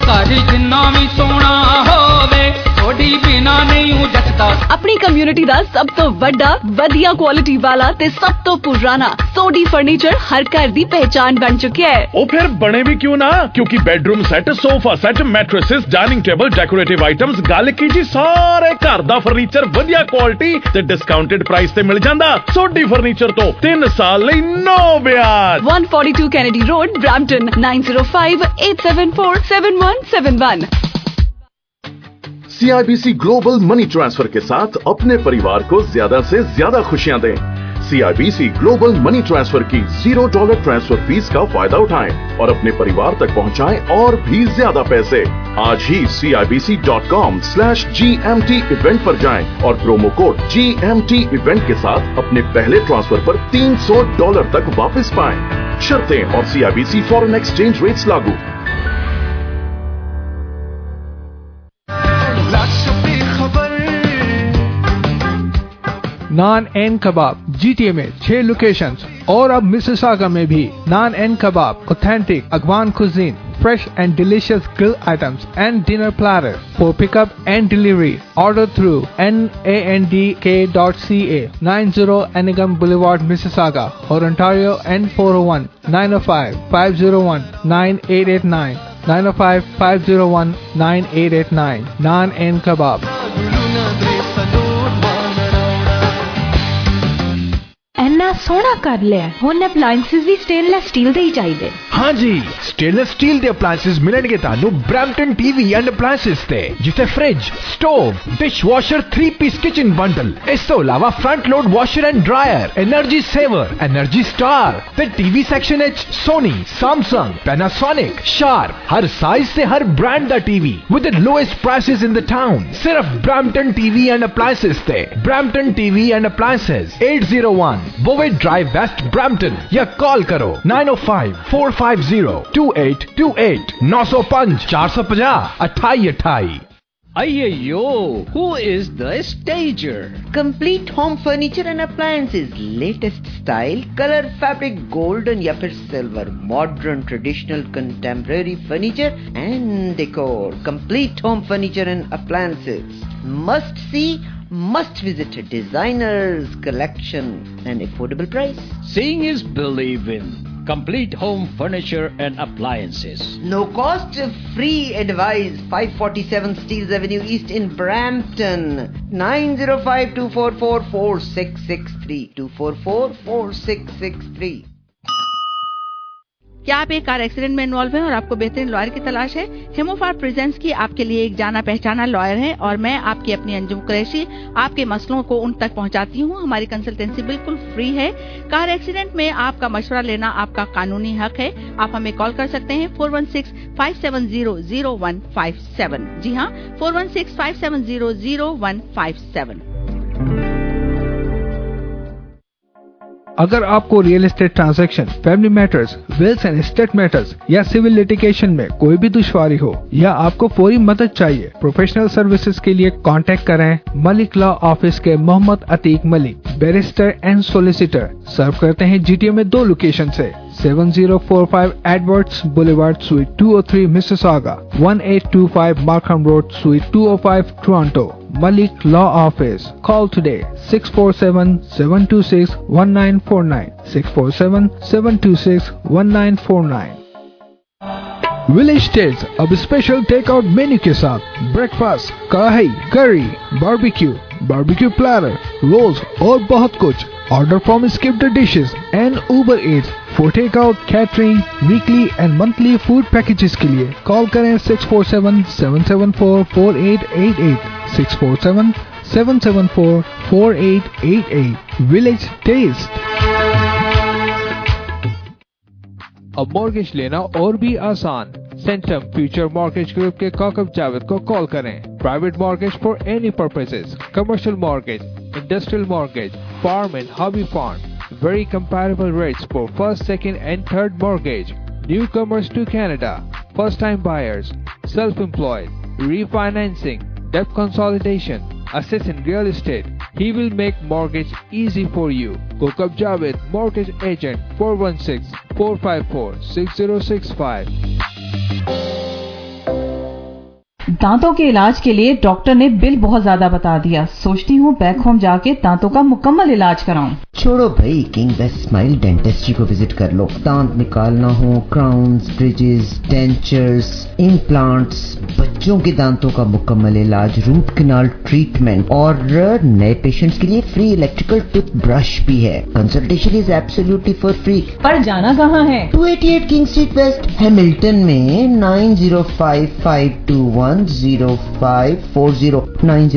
ਘਰ ਜਿੰਨਾ ਵੀ ਸੋਹਣਾ ਹੋਵੇ ਥੋੜੀ ਬਿਨਾ ਨਹੀਂ ਉਹ ਜੱਟਦਾ। ਆਪਣੀ ਕਮਿਊਨਿਟੀ ਦਾ ਸਭ ਤੋਂ ਵੱਡਾ ਵਧੀਆ ਕੁਆਲਿਟੀ ਵਾਲਾ ਤੇ ਸਭ ਤੋਂ ਪੁਰਾਣਾ ਸੋਢੀ ਫਰਨੀਚਰ ਹਰ ਘਰ ਦੀ ਪਹਿਚਾਨ ਬਣ ਚੁੱਕਿਆ ਹੈ। ਉਹ ਫਿਰ ਬਣੇ ਵੀ ਕਿਉਂ ਨਾ, ਕਿਉਂਕਿ bedroom set, sofa set, mattresses, dining table, decorative items, ਗੱਲ ਕੀ ਜੀ ਸਾਰੇ ਘਰ ਦਾ ਫਰਨੀਚਰ ਵਧੀਆ ਕੁਆਲਿਟੀ ਤੇ ਡਿਸਕਾਊਂਟਡ ਪ੍ਰਾਈਸ ਤੇ ਮਿਲ ਜਾਂਦਾ। ਸੋਢੀ ਫਰਨੀਚਰ ਤੋਂ 3 ਸਾਲ ਲਈ ਨੋ ਵਿਆਜ। 142 Kennedy road, Brampton 9058747171। CIBC global money transfer के साथ अपने परिवार को ज्यादा से ज्यादा खुशियां दें। CIBC ग्लोबल मनी ट्रांसफर की $0 ट्रांसफर फीस का फायदा उठाएं और अपने परिवार तक पहुंचाएं और भी ज्यादा पैसे। आज ही CIBC.com/GMT इवेंट पर जाएं और प्रोमो कोड GMT इवेंट के साथ अपने पहले ट्रांसफर पर $300 तक वापस पाएं। शर्तें और CIBC फॉरेन एक्सचेंज रेट्स लागू। नान एंड कबाब GTA में 6 लोकेशंस और अब मिसिसागा में भी। Naan and kebab, authentic Afghan cuisine, fresh and delicious grill items and dinner platter for pickup and delivery. Order through nandk.ca, 90 Anigam Boulevard, Mississauga, or Ontario N401 905 501 9889 905 501 9889. Naan and kebab. ਇੰਨਾ ਸੋਹਣਾ ਕਰ ਲਿਆ, ਹੁਣ ਅਪਲਾਈਐਂਸਿਸ ਵੀ ਸਟੇਨਲੈਸ ਸਟੀਲ ਦੇ ਹੀ ਚਾਹੀਦੇ। हाँ जी, स्टेनलेस स्टील ਦੇ ਅਪਲਾਈਐਂਸਿਸ ਮਿਲਣਗੇ ਤੁਹਾਨੂੰ ਬ੍ਰੈਂਪਟਨ TV ਐਂਡ ਅਪਲਾਈਐਂਸਿਸ ਤੇ, ਜਿੱਥੇ fridge, stove, dishwasher, 3-piece kitchen bundle, ਇਸ ਤੋਂ ਇਲਾਵਾ front load washer and dryer, energy saver, energy star ਤੇ TV ਸੈਕਸ਼ਨ ਵਿੱਚ ਸੋਨੀ, ਸੈਮਸੰਗ, ਪੈਨਾਸੋਨਿਕ, ਸ਼ਾਰਪ, ਹਰ ਸਾਈਜ਼ ਤੇ ਹਰ ਬ੍ਰਾਂਡ ਦਾ TV with the lowest prices in the town। ਸਿਰਫ ਬ੍ਰੈਂਪਟਨ TV ਐਂਡ ਅਪਲਾਈਐਂਸਿਸ ਤੇ। Brampton TV and appliances, 801 Bowen Drive, West Brampton, या call करो 905-450-2828 905 450 2828। Ayyo, who is the stager? Complete home furniture and appliances, latest style, color, fabric, golden या फिर silver, modern, traditional, contemporary furniture and decor. Complete home furniture and appliances. Must see, must visit a designer's collection and affordable price. Seeing is believing. Complete home furniture and appliances. No cost, free advice. 547 Steeles Avenue East in Brampton. 905-244-4663. 244-4663. क्या आप एक car accident में involve हैं और आपको बेहतरीन lawyer की तलाश है? हेमोफार प्रेजेंट्स की आपके लिए एक जाना पहचाना लॉयर है और मैं आपकी अपनी अंजुम कुरैशी आपके मसलों को उन तक पहुंचाती हूं। हमारी कंसल्टेंसी बिल्कुल फ्री है। कार एक्सीडेंट में आपका मशवरा लेना आपका कानूनी हक है। आप हमें कॉल कर सकते हैं 416-570-0157। जी हाँ, 416-570-0157। अगर आपको real estate transaction, family matters, wills and estate matters या सिविल लिटिगेशन में कोई भी दुश्वारी हो या आपको फौरी मदद चाहिए, प्रोफेशनल सर्विसेज के लिए कांटेक्ट करें मलिक लॉ ऑफिस के Mohammad Atiq Malik, barrister and solicitor. Serve करते हैं GTA में 2 लोकेशन से, 7045 Edwards Boulevard, Suite 203, Mississauga, 1825 Markham Road, Suite 205, Toronto. Malik Law Office. Call today 647-726-1949. 647-726-1949. Village tales अब स्पेशल टेक आउट मेन्यू के साथ ब्रेकफास्ट, कढ़ाई, करी, बारबेक्यू प्लेटर, रोल्स और बहुत कुछ। Order from Skip the Dishes and Uber Eats for takeout, catering, weekly and monthly food packages के लिए कॉल करें 647-774-4888 647-774-4888। Village Taste। अब मॉर्गेज लेना और भी आसान। सेंटम फ्यूचर मॉर्गेज ग्रुप के काकब जावेद को कॉल करें। Private mortgage for any purposes, commercial mortgage, industrial mortgage, farm and hobby farm. Very comparable rates for first, second and third mortgage. Newcomers to Canada, first time buyers, self-employed, refinancing, debt consolidation, assist in real estate. He will make mortgage easy for you. Kokab Javed, mortgage agent, 416-454-6065. दांतों के इलाज के लिए doctor ने bill बहुत ज्यादा बता दिया। सोचती हूँ बैक होम जाके दांतों का मुकम्मल इलाज कराऊं। छोड़ो भाई, किंग बेस्ट स्माइल डेंटिस्ट्री को विजिट कर लो। दांत निकालना हो, क्राउन्स, ब्रिजेस, डेंचर्स, इम्प्लांट्स, बच्चों के दांतों का मुकम्मल इलाज, रूट कैनाल ट्रीटमेंट और नए पेशेंट्स के लिए फ्री इलेक्ट्रिकल टूथ ब्रश भी है। Consultation is absolutely for free. पर जाना कहाँ है? 288 किंग स्ट्रीट वेस्ट, हैमिल्टन में 9055210540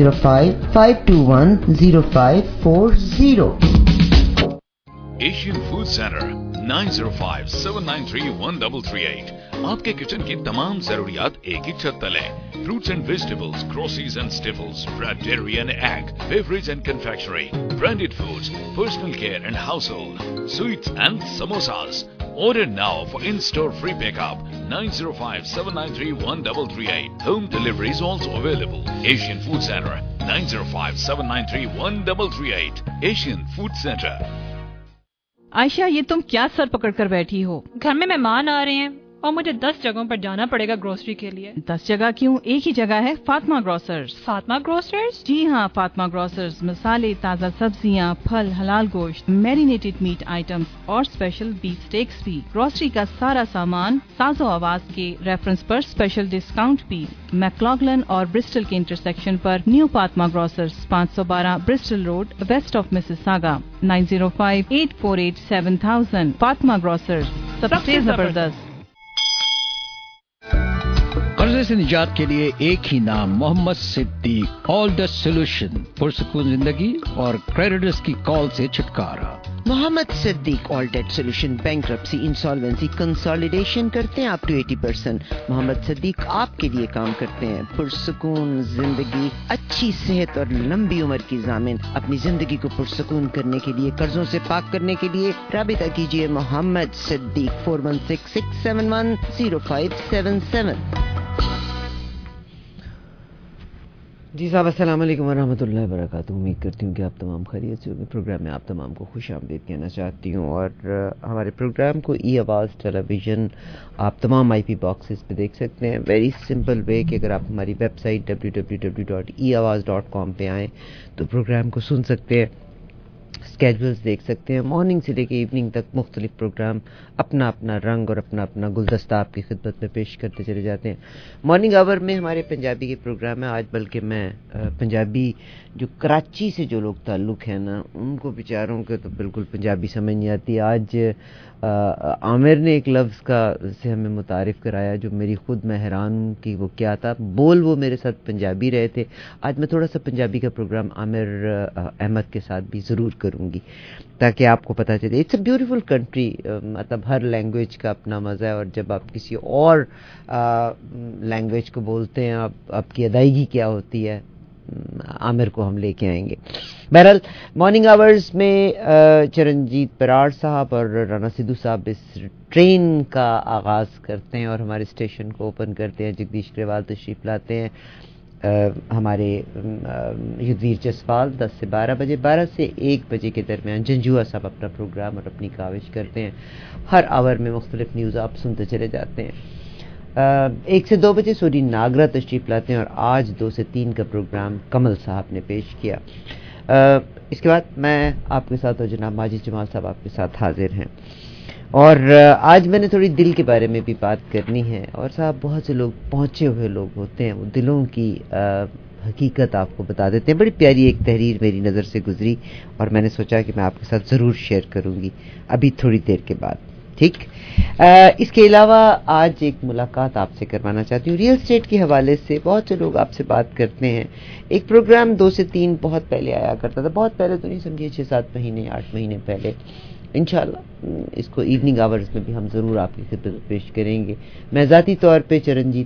9055210540। Asian food centre 9057931338। आपके किचन की तमाम जरूरियात एक ही छत तले। Fruits and vegetables, groceries and staples, bread, dairy and egg, beverage and confectionery, branded foods, personal care and household, sweets and samosas. Order now for in-store free pickup. 9057931338. Home delivery is also available. Asian Food Center 9057931338. Asian Food Center. Ayesha, ये तुम क्या sir पकड़ कर बैठी हो? घर में मेहमान आ रहे हैं और मुझे 10 जगहों पर जाना पड़ेगा ग्रोसरी के लिए। 10 जगह क्यों? एक ही जगह है, फातिमा ग्रोसर्स। फातिमा ग्रोसर्स? जी हाँ, फातिमा ग्रोसर्स मसाले, ताज़ा सब्जियाँ, फल, हलाल गोश्त, मैरिनेटेड मीट आइटम्स और स्पेशल बीफ स्टेक्स भी। ग्रोसरी का सारा सामान साजो आवाज के रेफरेंस पर स्पेशल डिस्काउंट भी। मैक्लॉगलन और ब्रिस्टल के इंटरसेक्शन पर new Fatima grocers, 512 Bristol road, west of Mississauga, 9058487000। Fatima grocers, सबसे जबरदस्त। कर्जे से निजात के लिए एक ही नाम, Mohammad Siddique. All the solution, पुरसुकून जिंदगी और क्रेडिटर्स की कॉल से छुटकारा। Mohammad Siddique all debt solution, bankruptcy, insolvency, consolidation करते हैं अप टू 80%। मोहम्मद सिद्दीक आपके लिए काम करते हैं। पुरसुकून जिंदगी, अच्छी सेहत और लंबी उम्र की ज़ामिन। अपनी जिंदगी को पुरसुकून करने के लिए, कर्जों से पाक करने के लिए राबिता कीजिए मोहम्मद सिद्दीक 4166710577। जी साहब, अस्सलाम वालेकुम वरहमतुल्लाहि वबरकातुहू। उम्मीद करती हूँ कि आप तमाम खैरियत से होंगे। प्रोग्राम में आप तमाम को खुश आमदीद कहना चाहती हूँ और हमारे प्रोग्राम को ई आवाज़ टेलीविज़न आप तमाम IP बॉक्सेस पे देख सकते हैं। वेरी सिंपल वे कि अगर आप हमारी वेबसाइट www.eawaz.com पे आएँ तो प्रोग्राम को सुन सकते हैं, स्केड्यूल्स देख सकते हैं। मॉर्निंग से लेकर इवनिंग तक मुख्तलिफ प्रोग्राम अपना अपना रंग और अपना अपना गुलदस्ता आपकी खिदमत में पेश करते चले जाते हैं। मॉर्निंग आवर में हमारे पंजाबी के प्रोग्राम है आज, बल्कि मैं पंजाबी जो कराची से जो लोग ताल्लुक़ हैं ना, उनको बेचारों के तो बिल्कुल पंजाबी समझ नहीं आती। आज आमिर ने एक लफ्ज़ का से हमें मुतारिफ़ कराया जो मेरी खुद मैं हैरान हूँ कि वो क्या था। बोल वो मेरे साथ पंजाबी रहे थे। आज मैं थोड़ा सा पंजाबी का प्रोग्राम आमिर अहमद के साथ भी ज़रूर करूँगी ताकि आपको पता चले। इट्स अ ब्यूटीफुल कंट्री, मतलब हर लैंग्वेज का अपना मज़ा है और जब आप किसी और लैंग्वेज को बोलते हैं आपकी अदायगी क्या होती है, आमिर को हम लेके आएंगे। बहरहाल मॉर्निंग आवर्स में चरणजीत बराड़ साहब और राना सिद्धू साहब इस ट्रेन का आगाज़ करते हैं और हमारे स्टेशन को ओपन करते हैं। जगदीश ग्रेवाल तशरीफ़ लाते हैं, हमारे युद्धवीर जसपाल 10 से 12 बजे, 12 से 1 बजे के दरमियान जंजुआ साहब अपना प्रोग्राम और अपनी काविश करते हैं। हर आवर में मुख्तलिफ न्यूज़ आप सुनते चले जाते हैं। 1 से 2 बजे सोरी नागरा तशरीफ़ लाते हैं और आज 2 से 3 का प्रोग्राम कमल साहब ने पेश किया। इसके बाद मैं आपके साथ और जनाब माजिद जमाल साहब आपके साथ हाजिर हैं और आज मैंने थोड़ी दिल के बारे में भी बात करनी है। और साहब, बहुत से लोग पहुँचे हुए लोग होते हैं, वो दिलों की हकीकत आपको बता देते हैं। बड़ी प्यारी एक तहरीर मेरी नज़र से गुजरी और मैंने सोचा कि मैं आपके साथ ज़रूर शेयर करूँगी अभी थोड़ी देर के बाद, ठीक। इसके अलावा आज एक मुलाकात आपसे करवाना चाहती हूँ रियल एस्टेट के हवाले से। बहुत से लोग आपसे बात करते हैं। एक प्रोग्राम 2 से 3 बहुत पहले आया करता था, बहुत पहले तो नहीं समझिए 6-7 महीने 8 महीने पहले। इंशाल्लाह इसको इवनिंग आवर्स में भी हम ज़रूर आपकी खिदमत में पेश करेंगे। मैं ज़ाती तौर पे चरणजीत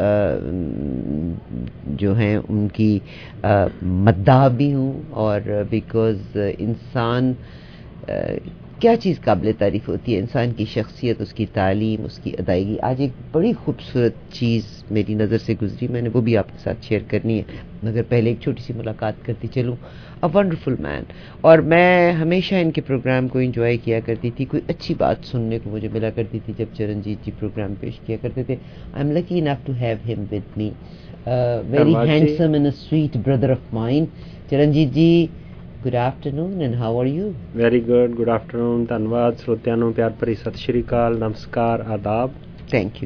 जो हैं उनकी मद्दाह भी हूँ और बिकॉज़ इंसान क्या चीज़ काबिल तारीफ़ होती है, इंसान की शख्सियत, उसकी तालीम, उसकी अदायगी। आज एक बड़ी खूबसूरत चीज़ मेरी नज़र से गुजरी, मैंने वो भी आपके साथ शेयर करनी है, मगर पहले एक छोटी सी मुलाकात करती चलूँ। अ वंडरफुल मैन, और मैं हमेशा इनके प्रोग्राम को एंजॉय किया करती थी। कोई अच्छी बात सुनने को मुझे मिला करती थी जब चरणजीत जी प्रोग्राम पेश किया करते थे। I am lucky enough to have him with me. very handsome and a sweet brother of mine. Charanjit ji, good afternoon and how are you? Very good afternoon. ਧੰਨਵਾਦ ਸਰੋਤਿਆਂ ਨੂੰ ਪਿਆਰ ਭਰੀ ਸਤਿ ਸ਼੍ਰੀ ਅਕਾਲ, ਨਮਸਕਾਰ, ਆਦਾਬ. Thank you.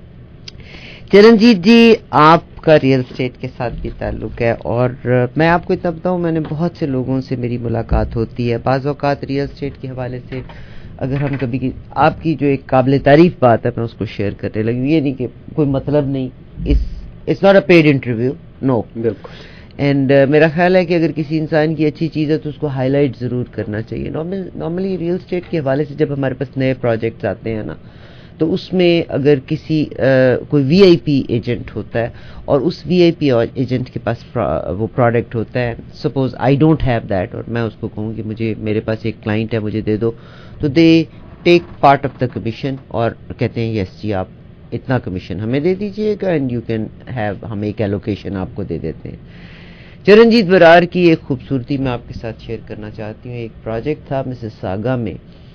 चरणजीत जी, आपका रियल एस्टेट के साथ भी ताल्लुक़ है और मैं आपको इतना बताऊँ, मैंने बहुत से लोगों से मेरी मुलाकात होती है. बाज़ औक़ात रियल एस्टेट के हवाले से अगर हम कभी आपकी जो एक काबिल तारीफ़ बात है मैं उसको शेयर करने लगी, ये नहीं कि कोई मतलब नहीं, it's not a paid interview, no. बिल्कुल. एंड मेरा ख्याल है कि अगर किसी इंसान की अच्छी चीज़ है तो उसको हाईलाइट ज़रूर करना चाहिए. नॉर्मली रियल एस्टेट के हवाले से जब हमारे पास नए प्रोजेक्ट्स आते हैं ना, तो उसमें अगर किसी कोई वीआईपी एजेंट होता है और उस वीआईपी एजेंट के पास वो प्रोडक्ट होता है, suppose I don't have that, और मैं उसको कहूँ कि मुझे मेरे पास एक क्लाइंट है, मुझे दे दो, तो they take part of the commission और कहते हैं यस जी आप इतना कमीशन हमें दे दीजिएगा एंड यू कैन हैव, हम एक एलोकेशन आपको दे देते हैं. चरणजीत बरार की एक खूबसूरती मैं आपके साथ शेयर करना चाहती हूँ. एक प्रोजेक्ट था मिसिसागा में,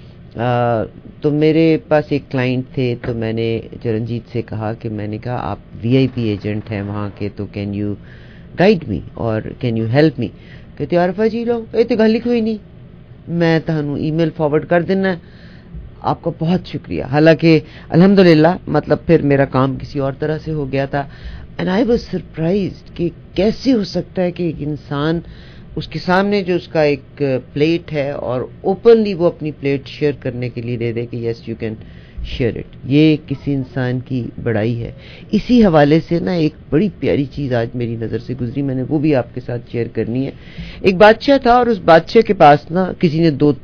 तो मेरे पास एक क्लाइंट थे, तो मैंने चरणजीत से कहा कि मैंने कहा आप वीआईपी एजेंट हैं वहाँ के, तो कैन यू गाइड मी और कैन यू हेल्प मी. कहते आरफा जी लो ये तो गल कोई नहीं, मैं तुहानू ईमेल फॉरवर्ड कर देना, आपका बहुत शुक्रिया. हालांकि अल्हम्दुलिल्लाह मतलब फिर मेरा काम किसी और तरह से हो गया था. एंड आई वाज सरप्राइज्ड कि कैसे हो सकता है कि एक इंसान उसके सामने जो उसका एक प्लेट है और ओपनली वो अपनी प्लेट शेयर करने के लिए दे दे कि yes you can share it. ये किसी इंसान की बड़ाई है. इसी हवाले से ना एक बड़ी प्यारी चीज़ आज मेरी नज़र से गुजरी, मैंने वो भी आपके साथ शेयर करनी है. एक बादशाह था और उस बादशाह के पास ना किसी ने दो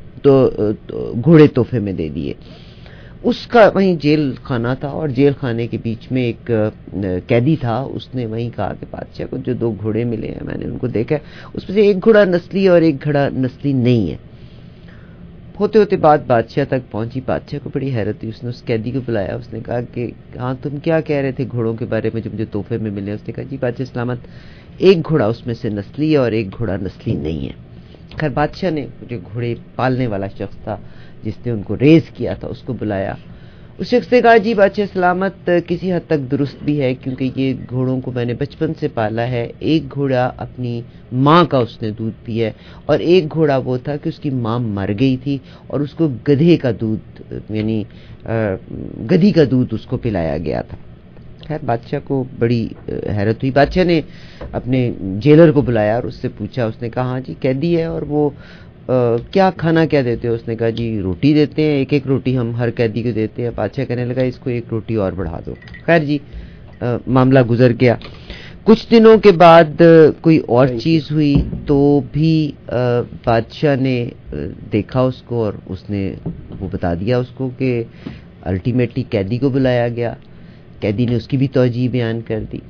घोड़े तोहफे में दे दिए. उसका वहीं जेल खाना था और जेल खाने के बीच में एक कैदी था, उसने वहीं कहा कि बादशाह को जो दो घोड़े मिले हैं मैंने उनको देखा, उसमें से एक घोड़ा नस्ली और एक घोड़ा नस्ली नहीं है. होते होते बात बादशाह तक पहुंची. बादशाह को बड़ी हैरत हुई, उसने उस कैदी को बुलाया, उसने कहा कि हाँ तुम क्या कह रहे थे घोड़ों के बारे में जो मुझे तोहफे में मिले. उसने कहा जी बादशाह सलामत, एक घोड़ा उसमें से नस्ली है और एक घोड़ा नस्ली नहीं है. खैर बादशाह ने जो घोड़े पालने वाला शख्स था जिसने उनको रेज किया था उसको बुलाया. उस शख्स ने कहा जी बादशाह सलामत किसी हद तक दुरुस्त भी है क्योंकि ये घोड़ों को मैंने बचपन से पाला है. एक घोड़ा अपनी माँ का उसने दूध पिया और एक घोड़ा वो था कि उसकी माँ मर गई थी और उसको गधे का दूध यानी गधी का दूध उसको पिलाया गया था. खैर बादशाह को बड़ी हैरत हुई. बादशाह ने अपने जेलर को बुलाया और उससे पूछा. उसने कहा हाँ जी कैदी है और वो क्या खाना क्या देते हो. उसने कहा जी रोटी देते हैं, एक एक रोटी हम हर कैदी को देते हैं. बादशाह कहने लगा इसको एक रोटी और बढ़ा दो. खैर जी मामला गुजर गया. कुछ दिनों के बाद कोई और चीज़ हुई तो भी बादशाह ने देखा उसको और उसने वो बता दिया उसको कि अल्टीमेटली कैदी को बुलाया गया. कैदी ने उसकी भी तौजीह बयान कर दी.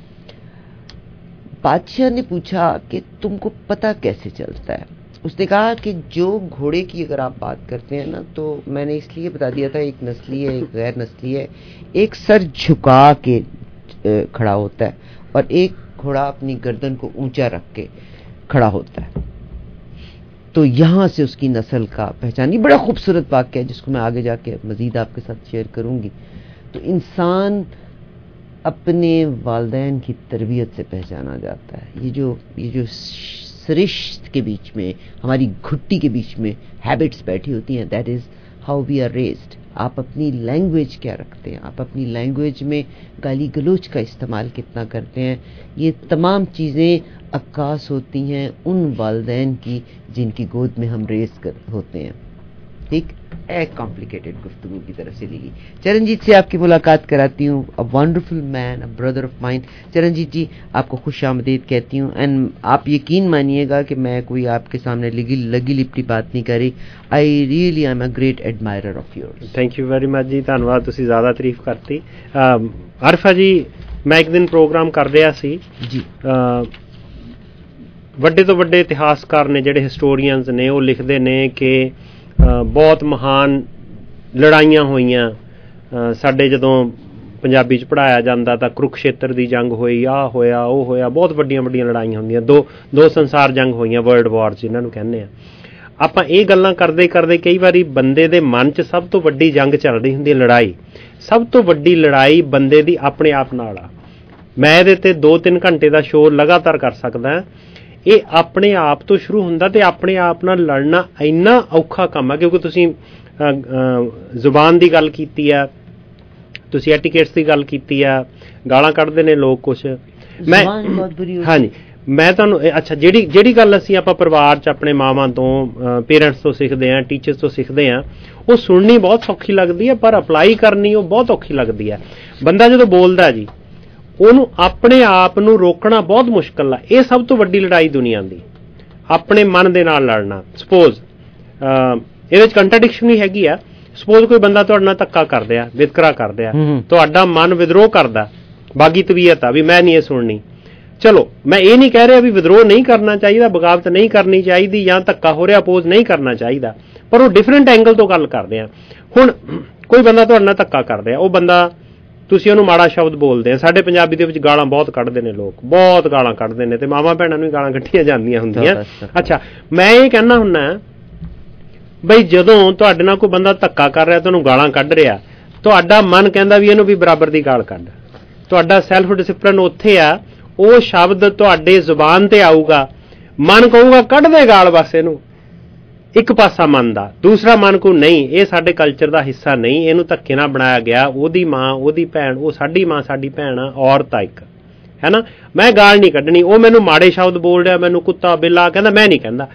बादशाह ने पूछा कि तुमको पता कैसे चलता है. उसने कहा कि जो घोड़े की अगर आप बात करते हैं ना तो मैंने इसलिए बता दिया था एक नस्ली है एक गैर नस्ली है. एक सर झुका के खड़ा होता है और एक घोड़ा अपनी गर्दन को ऊंचा रख के खड़ा होता है. तो यहाँ से उसकी नस्ल का पहचान. ये बड़ा खूबसूरत वाक़या है जिसको मैं आगे जाके मज़ीद आपके साथ शेयर करूँगी. तो इंसान अपने वालिदैन की तरबियत से पहचाना जाता है. ये जो सरिश्त के बीच में हमारी घुट्टी के बीच में हैबिट्स बैठी होती हैं, that is how we are raised. आप अपनी लैंग्वेज क्या रखते हैं, आप अपनी लैंग्वेज में गाली गलोच का इस्तेमाल कितना करते हैं, ये तमाम चीज़ें अक्कास होती हैं उन वालिदैन की जिनकी गोद में हम रेज होते हैं. ठीक, एक कॉम्प्लिकेटेड गुफ्तगू की तरफ से ली गई. चरणजीत से आपकी मुलाकात कराती हूँ. A wonderful man, a brother of mine. Charanjit ji आपको खुश आमदीद कहती हूँ. एंड आप यकीन मानिएगा कि मैं कोई आपके सामने लगी लिपटी बात नहीं करी. I really am a great admirer of yours. Thank you very much जी. धन्यवाद, ਤੁਸੀਂ ਜ਼ਿਆਦਾ ਤਾਰੀਫ ਕਰਤੀ. ਆਰਫਾ ਜੀ ਮੈਂ ਇੱਕ ਦਿਨ ਪ੍ਰੋਗਰਾਮ ਕਰ ਰਿਹਾ ਸੀ ਜੀ. ਵੱਡੇ ਤੋਂ ਵੱਡੇ ਇਤਿਹਾਸਕਾਰ ਨੇ ਜਿਹੜੇ ਹਿਸਟੋਰੀਅਨਸ ਨੇ ਉਹ ਲਿਖਦੇ ਨੇ ਕਿ ਬਹੁਤ ਮਹਾਨ ਲੜਾਈਆਂ ਹੋਈਆਂ. ਸਾਡੇ ਜਦੋਂ ਪੰਜਾਬੀ 'ਚ ਪੜ੍ਹਾਇਆ ਜਾਂਦਾ ਤਾਂ ਕੁਰੂਕਸ਼ੇਤਰ ਦੀ ਜੰਗ ਹੋਈ, ਆਹ ਹੋਇਆ ਉਹ ਹੋਇਆ, ਬਹੁਤ ਵੱਡੀਆਂ ਵੱਡੀਆਂ ਲੜਾਈਆਂ ਹੁੰਦੀਆਂ. ਦੋ ਸੰਸਾਰ ਜੰਗ ਹੋਈਆਂ, ਵਰਲਡ ਵਾਰਸ ਜਿਹਨਾਂ ਨੂੰ ਕਹਿੰਦੇ ਆ. ਆਪਾਂ ਇਹ ਗੱਲਾਂ ਕਰਦੇ ਕਰਦੇ ਕਈ ਵਾਰੀ ਬੰਦੇ ਦੇ ਮਨ 'ਚ ਸਭ ਤੋਂ ਵੱਡੀ ਜੰਗ ਚੱਲ ਰਹੀ ਹੁੰਦੀ ਹੈ, ਲੜਾਈ. ਸਭ ਤੋਂ ਵੱਡੀ ਲੜਾਈ ਬੰਦੇ ਦੀ ਆਪਣੇ ਆਪ ਨਾਲ ਆ. ਮੈਂ ਇਹਦੇ ਤੇ 2-3 ਘੰਟੇ ਦਾ ਸ਼ੋਅ ਲਗਾਤਾਰ ਕਰ ਸਕਦਾ। ਇਹ ਆਪਣੇ ਆਪ ਤੋਂ ਸ਼ੁਰੂ ਹੁੰਦਾ ਤੇ ਆਪਣੇ ਆਪ ਨਾਲ ਲੜਨਾ ਇੰਨਾ ਔਖਾ ਕੰਮ ਆ, ਕਿਉਂਕਿ ਤੁਸੀਂ ਜ਼ੁਬਾਨ ਦੀ ਗੱਲ ਕੀਤੀ ਆ, ਤੁਸੀਂ ਐਟੀਕੇਟਸ ਦੀ ਗੱਲ ਕੀਤੀ ਆ, ਗਾਲਾਂ ਕੱਢਦੇ ਨੇ ਲੋਕ ਕੁਛ। ਮੈਂ ਹਾਂਜੀ ਮੈਂ ਤੁਹਾਨੂੰ ਅੱਛਾ ਜਿਹੜੀ ਗੱਲ ਅਸੀਂ ਆਪਾਂ ਪਰਿਵਾਰ 'ਚ ਆਪਣੇ ਮਾਵਾਂ ਤੋਂ, ਪੇਰੈਂਟਸ ਤੋਂ ਸਿੱਖਦੇ ਹਾਂ, ਟੀਚਰਸ ਤੋਂ ਸਿੱਖਦੇ ਹਾਂ, ਉਹ ਸੁਣਨੀ ਬਹੁਤ ਸੌਖੀ ਲੱਗਦੀ ਹੈ, ਪਰ ਅਪਲਾਈ ਕਰਨੀ ਉਹ ਬਹੁਤ ਔਖੀ ਲੱਗਦੀ ਹੈ। ਬੰਦਾ ਜਦੋਂ ਬੋਲਦਾ ਜੀ, ਉਹਨੂੰ ਆਪਣੇ ਆਪ ਨੂੰ ਰੋਕਣਾ ਬਹੁਤ ਮੁਸ਼ਕਿਲ ਆ। ਇਹ ਸਭ ਤੋਂ ਵੱਡੀ ਲੜਾਈ ਦੁਨੀਆ ਦੀ, ਆਪਣੇ ਮਨ ਦੇ ਨਾਲ ਲੜਨਾ। ਸਪੋਜ਼ ਇਹਦੇ ਵਿੱਚ ਕੰਟਰਾਡਿਕਸ਼ਨ ਵੀ ਹੈਗੀ ਆ। ਸਪੋਜ਼ ਕੋਈ ਬੰਦਾ ਤੁਹਾਡੇ ਨਾਲ ਧੱਕਾ ਕਰਦੇ ਆ, ਵਿਤਕਰਾ ਕਰਦੇ ਆ, ਤੁਹਾਡਾ ਮਨ ਵਿਦਰੋਹ ਕਰਦਾ, ਬਾਗੀ ਤਬੀਅਤ ਆ ਵੀ ਮੈਂ ਨਹੀਂ ਇਹ ਸੁਣਨੀ। ਚਲੋ ਮੈਂ ਇਹ ਨਹੀਂ ਕਹਿ ਰਿਹਾ ਵੀ ਵਿਦਰੋਹ ਨਹੀਂ ਕਰਨਾ ਚਾਹੀਦਾ, ਬਗਾਵਤ ਨਹੀਂ ਕਰਨੀ ਚਾਹੀਦੀ, ਜਾਂ ਧੱਕਾ ਹੋ ਰਿਹਾ ਅਪੋਜ਼ ਨਹੀਂ ਕਰਨਾ ਚਾਹੀਦਾ, ਪਰ ਉਹ ਡਿਫਰੈਂਟ ਐਂਗਲ ਤੋਂ ਗੱਲ ਕਰਦੇ ਆ। ਹੁਣ ਕੋਈ ਬੰਦਾ ਤੁਹਾਡੇ ਨਾਲ ਧੱਕਾ ਕਰਦੇ ਆ, ਉਹ ਬੰਦਾ ਤੁਸੀਂ ਉਹਨੂੰ ਮਾੜਾ ਸ਼ਬਦ ਬੋਲਦੇ ਆ। ਸਾਡੇ ਪੰਜਾਬੀ ਦੇ ਵਿੱਚ ਗਾਲਾਂ ਬਹੁਤ ਕੱਢਦੇ ਨੇ ਲੋਕ, ਬਹੁਤ ਗਾਲਾਂ ਕੱਢਦੇ ਨੇ, ਤੇ ਮਾਵਾਂ ਭੈਣਾਂ ਨੂੰ ਵੀ ਗਾਲਾਂ ਕੱਢੀਆਂ ਜਾਂਦੀਆਂ ਹੁੰਦੀਆਂ। ਅੱਛਾ ਮੈਂ ਇਹ ਕਹਿਣਾ ਹੁੰਦਾ ਬਈ ਜਦੋਂ ਤੁਹਾਡੇ ਨਾਲ ਕੋਈ ਬੰਦਾ ਧੱਕਾ ਕਰ ਰਿਹਾ, ਤੁਹਾਨੂੰ ਗਾਲਾਂ ਕੱਢ ਰਿਹਾ, ਤੁਹਾਡਾ ਮਨ ਕਹਿੰਦਾ ਵੀ ਇਹਨੂੰ ਵੀ ਬਰਾਬਰ ਦੀ ਗਾਲ ਕੱਢ। ਤੁਹਾਡਾ ਸੈਲਫ ਡਿਸਿਪਲਿਨ ਉੱਥੇ ਆ, ਉਹ ਸ਼ਬਦ ਤੁਹਾਡੇ ਜ਼ੁਬਾਨ ਤੇ ਆਊਗਾ, ਮਨ ਕਹੂਗਾ ਕੱਢ ਦੇ ਗਾਲ ਬਸ ਇਹਨੂੰ। ਇੱਕ ਪਾਸਾ ਮਨ ਦਾ, ਦੂਸਰਾ ਮਨ ਕੋ ਨਹੀਂ, ਇਹ ਸਾਡੇ ਕਲਚਰ ਦਾ ਹਿੱਸਾ ਨਹੀਂ, ਇਹਨੂੰ ਧੱਕੇ ਨਾਲ ਬਣਾਇਆ ਗਿਆ, ਉਹਦੀ ਮਾਂ ਉਹਦੀ ਭੈਣ, ਉਹ ਸਾਡੀ ਮਾਂ ਸਾਡੀ ਭੈਣ ਆ, ਔਰਤ ਆ ਇੱਕ, ਹੈ ਨਾ। ਮੈਂ ਗਾਲ ਨਹੀਂ ਕੱਢਣੀ, ਉਹ ਮੈਨੂੰ ਮਾੜੇ ਸ਼ਬਦ ਬੋਲ ਰਿਹਾ, ਮੈਨੂੰ ਕੁੱਤਾ ਬਿੱਲਾ ਕਹਿੰਦਾ, ਮੈਂ ਨਹੀਂ ਕਹਿੰਦਾ।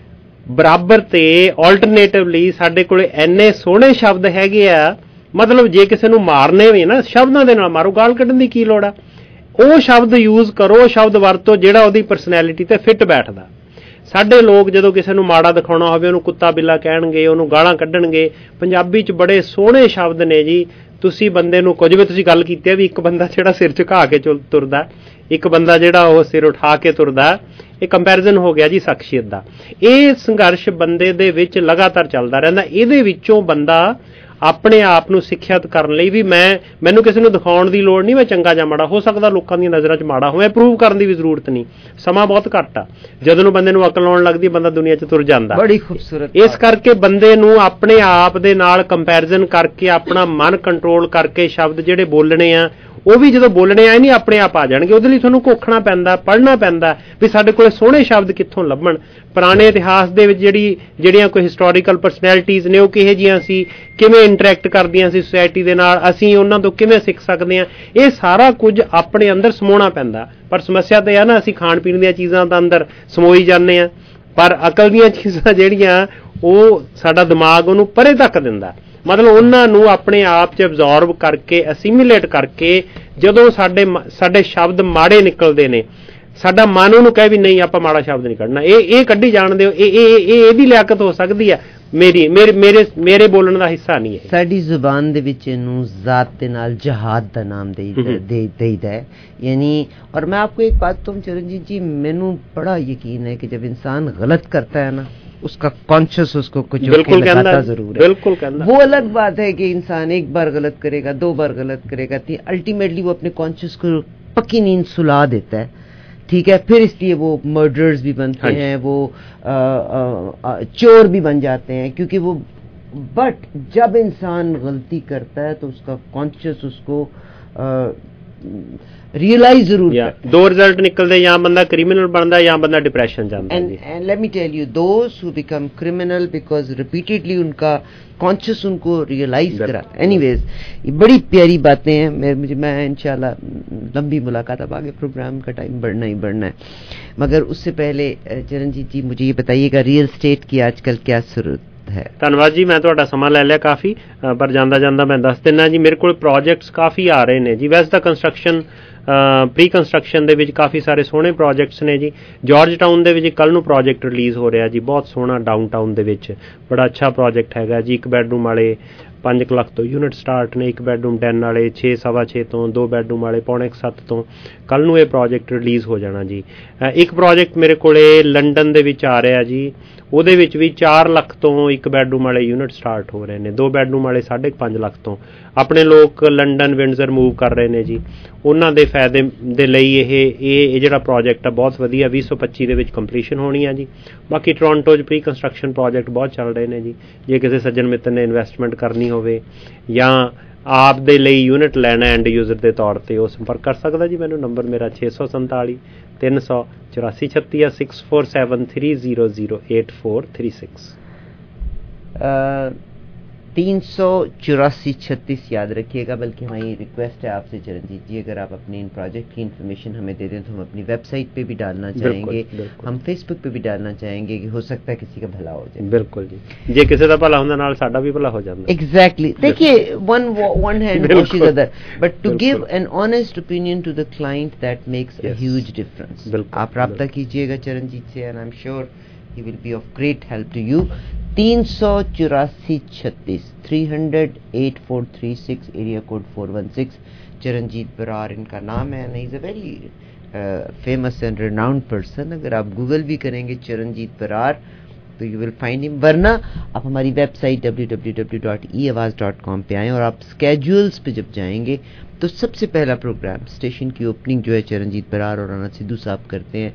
ਬਰਾਬਰ ਤੇ ਆਲਟਰਨੇਟਿਵਲੀ ਸਾਡੇ ਕੋਲ ਇੰਨੇ ਸੋਹਣੇ ਸ਼ਬਦ ਹੈਗੇ ਆ, ਮਤਲਬ ਜੇ ਕਿਸੇ ਨੂੰ ਮਾਰਨੇ ਵੀ ਨਾ, ਸ਼ਬਦਾਂ ਦੇ ਨਾਲ ਮਾਰੋ, ਗਾਲ ਕੱਢਣ ਦੀ ਕੀ ਲੋੜ ਆ। ਉਹ ਸ਼ਬਦ ਯੂਜ਼ ਕਰੋ, ਸ਼ਬਦ ਵਰਤੋ ਜਿਹੜਾ ਉਹਦੀ ਪਰਸਨੈਲਿਟੀ ਤੇ ਫਿੱਟ ਬੈਠਦਾ। ਸਾਡੇ ਲੋਕ ਜਦੋਂ ਕਿਸੇ ਨੂੰ ਮਾੜਾ ਦਿਖਾਉਣਾ ਹੋਵੇ, ਉਹਨੂੰ ਕੁੱਤਾ ਬਿੱਲਾ ਕਹਿਣਗੇ, ਉਹਨੂੰ ਗਾਲਾਂ ਕੱਢਣਗੇ। ਪੰਜਾਬੀ 'ਚ ਬੜੇ ਸੋਹਣੇ ਸ਼ਬਦ ਨੇ ਜੀ। ਤੁਸੀਂ ਬੰਦੇ ਨੂੰ ਕੁਝ ਵੀ, ਤੁਸੀਂ ਗੱਲ ਕੀਤੀ ਹੈ ਵੀ ਇੱਕ ਬੰਦਾ ਜਿਹੜਾ ਸਿਰ ਝੁਕਾ ਕੇ ਤੁਰਦਾ, ਇੱਕ ਬੰਦਾ ਜਿਹੜਾ ਉਹ ਸਿਰ ਉਠਾ ਕੇ ਤੁਰਦਾ, ਇਹ ਕੰਪੈਰੀਜ਼ਨ ਹੋ ਗਿਆ ਜੀ ਸ਼ਖਸੀਅਤ ਦਾ। ਇਹ ਸੰਘਰਸ਼ ਬੰਦੇ ਦੇ ਵਿੱਚ ਲਗਾਤਾਰ ਚੱਲਦਾ ਰਹਿੰਦਾ। ਇਹਦੇ ਵਿੱਚੋਂ ਬੰਦਾ ਆਪਣੇ ਆਪ ਨੂੰ ਸਿੱਖਿਅਤ ਕਰਨ ਲਈ ਵੀ ਮੈਨੂੰ ਕਿਸੇ ਨੂੰ ਦਿਖਾਉਣ ਦੀ ਲੋੜ ਨਹੀਂ, ਮੈਂ ਚੰਗਾ ਜਾਂ ਮਾੜਾ। ਹੋ ਸਕਦਾ ਲੋਕਾਂ ਦੀਆਂ ਨਜ਼ਰਾਂ 'ਚ ਮਾੜਾ ਹੋਵੇ, ਪ੍ਰੂਵ ਕਰਨ ਦੀ ਵੀ ਜ਼ਰੂਰਤ ਨਹੀਂ, ਸਮਾਂ ਬਹੁਤ ਘੱਟ ਆ। ਜਦੋਂ ਨੂੰ ਬੰਦੇ ਨੂੰ ਅਕਲ ਆਉਣ ਲੱਗਦੀ, ਬੰਦਾ ਦੁਨੀਆ 'ਚ ਤੁਰ ਜਾਂਦਾ। ਬੜੀ ਖੂਬਸੂਰਤ। ਇਸ ਕਰਕੇ ਬੰਦੇ ਨੂੰ ਆਪਣੇ ਆਪ ਦੇ ਨਾਲ ਕੰਪੈਰੀਜ਼ਨ ਕਰਕੇ, ਆਪਣਾ ਮਨ ਕੰਟਰੋਲ ਕਰਕੇ ਸ਼ਬਦ ਜਿਹੜੇ ਬੋਲਣੇ ਆ, ਉਹ ਵੀ ਜਦੋਂ ਬੋਲਣੇ ਆਏ ਨਹੀਂ ਆਪਣੇ ਆਪ ਆ ਜਾਣਗੇ। ਉਹਦੇ ਲਈ ਤੁਹਾਨੂੰ ਘੋਖਣਾ ਪੈਂਦਾ, ਪੜ੍ਹਨਾ ਪੈਂਦਾ ਵੀ ਸਾਡੇ ਕੋਲ ਸੋਹਣੇ ਸ਼ਬਦ ਕਿੱਥੋਂ ਲੱਭਣ। ਪੁਰਾਣੇ ਇਤਿਹਾਸ ਦੇ ਵਿੱਚ ਜਿਹੜੀਆਂ ਕੋਈ ਹਿਸਟੋਰੀਕਲ ਪਰਸਨੈਲਿਟੀਜ਼ ਨੇ, ਉਹ ਕਿਹੋ ਜਿਹੀਆਂ ਸੀ, ਕਿਵੇਂ ਇੰਟਰੈਕਟ ਕਰਦੀਆਂ ਸੀ ਸੁਸਾਇਟੀ ਦੇ ਨਾਲ, ਅਸੀਂ ਉਹਨਾਂ ਤੋਂ ਕਿਵੇਂ ਸਿੱਖ ਸਕਦੇ ਹਾਂ, ਇਹ ਸਾਰਾ ਕੁਝ ਆਪਣੇ ਅੰਦਰ ਸਮਾਉਣਾ ਪੈਂਦਾ। ਪਰ ਸਮੱਸਿਆ ਤਾਂ ਇਹ ਨਾ, ਅਸੀਂ ਖਾਣ ਪੀਣ ਦੀਆਂ ਚੀਜ਼ਾਂ ਤਾਂ ਅੰਦਰ ਸਮੋਈ ਜਾਂਦੇ ਹਾਂ, ਪਰ ਅਕਲ ਦੀਆਂ ਚੀਜ਼ਾਂ ਜਿਹੜੀਆਂ, ਉਹ ਸਾਡਾ ਦਿਮਾਗ ਉਹਨੂੰ ਪਰੇ ਧੱਕ ਦਿੰਦਾ। ਮਤਲਬ ਉਹਨਾਂ ਨੂੰ ਆਪਣੇ ਆਪ 'ਚ ਐਬਜ਼ੌਰਬ ਕਰਕੇ, ਅਸੀਮੀਲੇਟ ਕਰਕੇ, ਜਦੋਂ ਸਾਡੇ ਸ਼ਬਦ ਮਾੜੇ ਨਿਕਲਦੇ ਨੇ, ਸਾਡਾ ਮਨ ਉਹਨੂੰ ਕਹੇ ਵੀ ਨਹੀਂ ਆਪਾਂ ਮਾੜਾ ਸ਼ਬਦ ਨਹੀਂ ਕੱਢਣਾ, ਇਹ ਕੱਢੀ ਜਾਣ ਦਿਓ, ਇਹਦੀ ਲਿਆਕਤ ਹੋ ਸਕਦੀ ਹੈ, ਮੇਰੇ ਬੋਲਣ ਦਾ ਹਿੱਸਾ ਨਹੀਂ ਹੈ। ਸਾਡੀ ਜ਼ੁਬਾਨ ਦੇ ਵਿੱਚ ਇਹਨੂੰ ਜ਼ਾਤ ਦੇ ਨਾਲ ਜਹਾਦ ਦਾ ਨਾਮ ਦੇਈਦਾ ਹੈ। यानी और मैं आपको एक बात तो चिरंजीव जी, मैनू बड़ा यकीन है कि जब इंसान गलत करता है ना, उसका कॉन्शियस उसको कुछ लगाता जरूर है। बिल्कुल कहना। वो अलग बात है कि इंसान एक बार गलत करेगा, 2 बार गलत करेगा, अल्टीमेटली वो अपने कॉन्शियस को पक्की नींद सुला देता है, ठीक है। फिर इसलिए वो मर्डर्स भी बनते हैं, वो चोर भी बन जाते हैं, क्योंकि वो बट जब इंसान गलती करता है तो उसका कॉन्शियस उसको रियलाइज जरूर करता है। 2 रिजल्ट निकलते, या बंदा क्रिमिनल बनता है या बंदा डिप्रेशन जाता है। And let me tell you, those who become criminal because repeatedly उनका कॉन्शियस उनको रियलाइज करा। एनीवेज, ये बड़ी प्यारी बातें हैं। मैं इंशाल्लाह लंबी मुलाकात, अब आगे प्रोग्राम का टाइम बढ़ना ही बढ़ना है, मगर उससे पहले चिरंजीव जी मुझे ये बताइएगा, रियल स्टेट की आजकल क्या सूरत है? ਧੰਨਵਾਦ ਜੀ, ਮੈਂ ਤੁਹਾਡਾ ਸਮਾਂ ਲੈ ਲਿਆ ਕਾਫੀ, ਪਰ ਜਾਂਦਾ ਮੈਂ ਦੱਸ ਦਿੰਦਾ ਜੀ, ਮੇਰੇ ਕੋਲ ਪ੍ਰੋਜੈਕਟਸ ਕਾਫੀ ਆ ਰਹੇ ਨੇ ਜੀ। ਵੈਸੇ ਤਾਂ ਕੰਸਟਰਕਸ਼ਨ, ਪ੍ਰੀ ਕੰਸਟਰਕਸ਼ਨ ਦੇ ਵਿੱਚ ਕਾਫੀ ਸਾਰੇ ਸੋਹਣੇ ਪ੍ਰੋਜੈਕਟਸ ਨੇ ਜੀ। ਜਾਰਜ ਟਾਊਨ ਦੇ ਵਿੱਚ ਕੱਲ ਨੂੰ ਪ੍ਰੋਜੈਕਟ ਰਿਲੀਜ਼ ਹੋ ਰਿਹਾ ਜੀ, ਬਹੁਤ ਸੋਹਣਾ, ਡਾਊਨ ਟਾਊਨ ਦੇ ਵਿੱਚ ਬੜਾ ਅੱਛਾ ਪ੍ਰੋਜੈਕਟ ਹੈਗਾ ਜੀ। 1 ਬੈਡਰੂਮ ਵਾਲੇ 5 ਲੱਖ ਤੋਂ ਯੂਨਿਟ ਸਟਾਰਟ ਨੇ, 1 ਬੈਡਰੂਮ 10 ਵਾਲੇ 6.25 ਤੋਂ, 2 ਬੈਡਰੂਮ ਵਾਲੇ 6.25 ਤੋਂ। ਕੱਲ ਨੂੰ ਇਹ ਪ੍ਰੋਜੈਕਟ ਰਿਲੀਜ਼ ਹੋ ਜਾਣਾ ਜੀ। ਇੱਕ ਪ੍ਰੋਜੈਕਟ ਮੇਰੇ ਕੋਲੇ ਲੰਡਨ ਦੇ ਵਿੱਚ ਆ ਰਿਹਾ ਜੀ, ਉਹਦੇ ਵਿੱਚ ਵੀ 4 ਲੱਖ ਤੋਂ 1 ਬੈਡਰੂਮ ਵਾਲੇ ਯੂਨਿਟ ਸਟਾਰਟ ਹੋ ਰਹੇ ਨੇ, 2 ਬੈਡਰੂਮ ਵਾਲੇ 5.5 ਲੱਖ ਤੋਂ। ਆਪਣੇ ਲੋਕ ਲੰਡਨ, ਵਿੰਡਜ਼ਰ ਮੂਵ ਕਰ ਰਹੇ ਨੇ ਜੀ, ਉਹਨਾਂ ਦੇ ਫਾਇਦੇ ਦੇ ਲਈ ਇਹ ਜਿਹੜਾ ਪ੍ਰੋਜੈਕਟ ਆ ਬਹੁਤ ਵਧੀਆ, 2025 ਦੇ ਵਿੱਚ ਕੰਪਲੀਸ਼ਨ ਹੋਣੀ ਆ ਜੀ। ਬਾਕੀ ਟੋਰਾਂਟੋ 'ਚ ਪ੍ਰੀ ਕੰਸਟਰਕਸ਼ਨ ਪ੍ਰੋਜੈਕਟ ਬਹੁਤ ਚੱਲ ਰਹੇ ਨੇ ਜੀ। ਜੇ ਕਿਸੇ ਸੱਜਣ ਮਿੱਤਰ ਨੇ ਇਨਵੈਸਟਮੈਂਟ ਕਰਨੀ ਹੋਵੇ ਜਾਂ ਆਪ ਦੇ ਲਈ ਯੂਨਿਟ ਲੈਣਾ ਐਂਡ ਯੂਜ਼ਰ ਦੇ ਤੌਰ ਤੇ, ਉਹ ਸੰਪਰਕ ਕਰ ਸਕਦਾ ਜੀ ਮੈਨੂੰ। ਨੰਬਰ ਮੇਰਾ 647 300 8436 ਜਾਂ 6473008436। 38436 याद रखिएगा। बल्कि हमारी रिक्वेस्ट है आपसे चरणजीत जी, अगर आप अपनी इन प्रोजेक्ट की इन्फॉर्मेशन हमें दे दें तो हम अपनी वेबसाइट पे भी डालना चाहेंगे, हम फेसबुक पे भी डालना चाहेंगे कि हो सकता है किसी का भला हो जाए। बिल्कुल जी, जे किसी का भला होने नाल साडा भी भला हो जाता। एग्जैक्टली, देखिए one hand washes other, but to give an honest opinion to the client that makes a huge difference. आप राब्ता कीजिएगा चरणजीत से and I am sure he will be of great help to you. 38436 300-8436 area code 416। Charanjit Brar इनका नाम है and is a very famous and renowned person. अगर आप Google भी करेंगे चरणजीत बरार तो यू विल फाइंड हिम, वरना आप हमारी वेबसाइट www.eawaz.com पे आएँ और आप स्केड्यूल्स पे जब जाएंगे तो सबसे पहला प्रोग्राम स्टेशन की ओपनिंग जो है चरणजीत बरार और अनंत सिद्धू साहब करते हैं,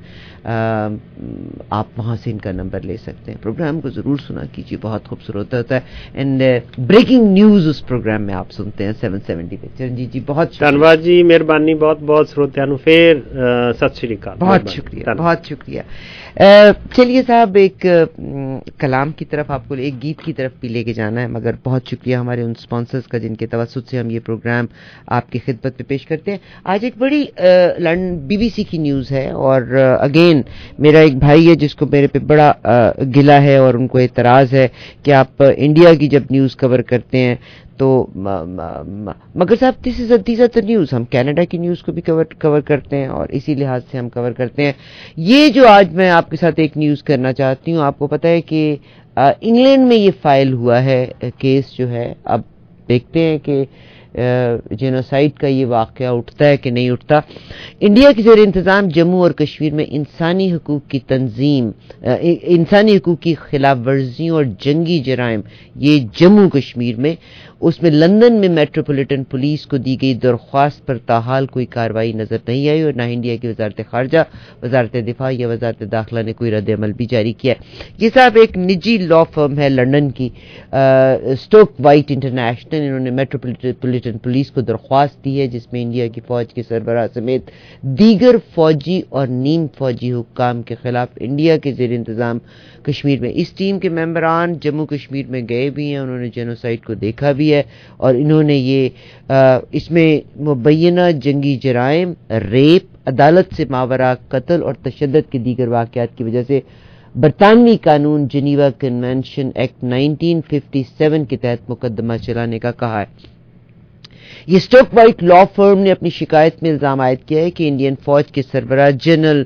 आप वहाँ से इनका नंबर ले सकते हैं। प्रोग्राम को ज़रूर सुना कीजिए, बहुत खूबसूरत होता है एंड ब्रेकिंग न्यूज़ उस प्रोग्राम में आप सुनते हैं 770 पे। चरणजीत जी बहुत धन्यवाद जी, मेहरबानी बहुत बहुत श्रोतियां नु फिर सत श्री अकाल, बहुत शुक्रिया, बहुत शुक्रिया। चलिए साहब, एक कलाम की तरफ, आपको एक गीत की तरफ भी लेके जाना है, मगर बहुत शुक्रिया हमारे उन स्पॉन्सर्स का जिनके तवस्सुत से हम ये प्रोग्राम आपकी खिदमत में पेश करते हैं। आज एक बड़ी BBC की न्यूज़ है और अगेन मेरा एक भाई है जिसको मेरे पे बड़ा गिला है और उनको एतराज़ है कि आप इंडिया की जब न्यूज़ कवर करते हैं तो मगर साहब दिस आर द न्यूज़, हम कनाडा की न्यूज़ को भी कवर करते हैं और इसी लिहाज से हम कवर करते हैं। ये जो आज मैं आपके साथ एक न्यूज़ करना चाहती हूँ, आपको पता है कि इंग्लैंड में ये फाइल हुआ है केस जो है। अब देखते हैं कि जेनोसाइड का ये वाक़या उठता है कि नहीं उठता। इंडिया के ज़ेर इंतज़ाम जम्मू और कश्मीर में इंसानी हकूक़ की तंजीम, इंसानी हकूक़ की खिलाफ वर्जियों और जंगी जराइम, ये जम्मू कश्मीर में, उसमें लंदन में मेट्रोपॉलिटन पुलिस को दी गई दरख्वास्त पर ताहाल कोई कार्रवाई नज़र नहीं आई और ना इंडिया की वजारत ख़ारजा, वजारत दिफा या वजारत दाखिला ने कोई रद्द अमल भी जारी किया। ये साहब एक निजी लॉ फर्म है लंदन की, स्टोक वाइट इंटरनेशनल, इन्होंने मेट्रोपॉलिटन पुलिस को दरख्वास्त दी है जिसमें इंडिया की फ़ौज के सरबराह समेत दीगर फ़ौजी और नीम फ़ौजी हुक्काम के खिलाफ इंडिया के ज़ेर इंतज़ाम कश्मीर में। इस टीम के मेंबरान जम्मू कश्मीर में गए भी हैं, उन्होंने जेनोसाइड को देखा भी है और इन्होंने ये इसमें मुबैना जंगी जराइम, रेप, अदालत से मावरा कत्ल और तशद्दुद के दीगर वाक़यात की वजह से बरतानवी कानून जिनीवा कन्वेंशन एक्ट 1957 के तहत मुकदमा चलाने का कहा है। ये स्टोक वाइट लॉ फर्म ने अपनी शिकायत में इल्ज़ाम आयद किया है कि इंडियन फौज के सरबराह जनरल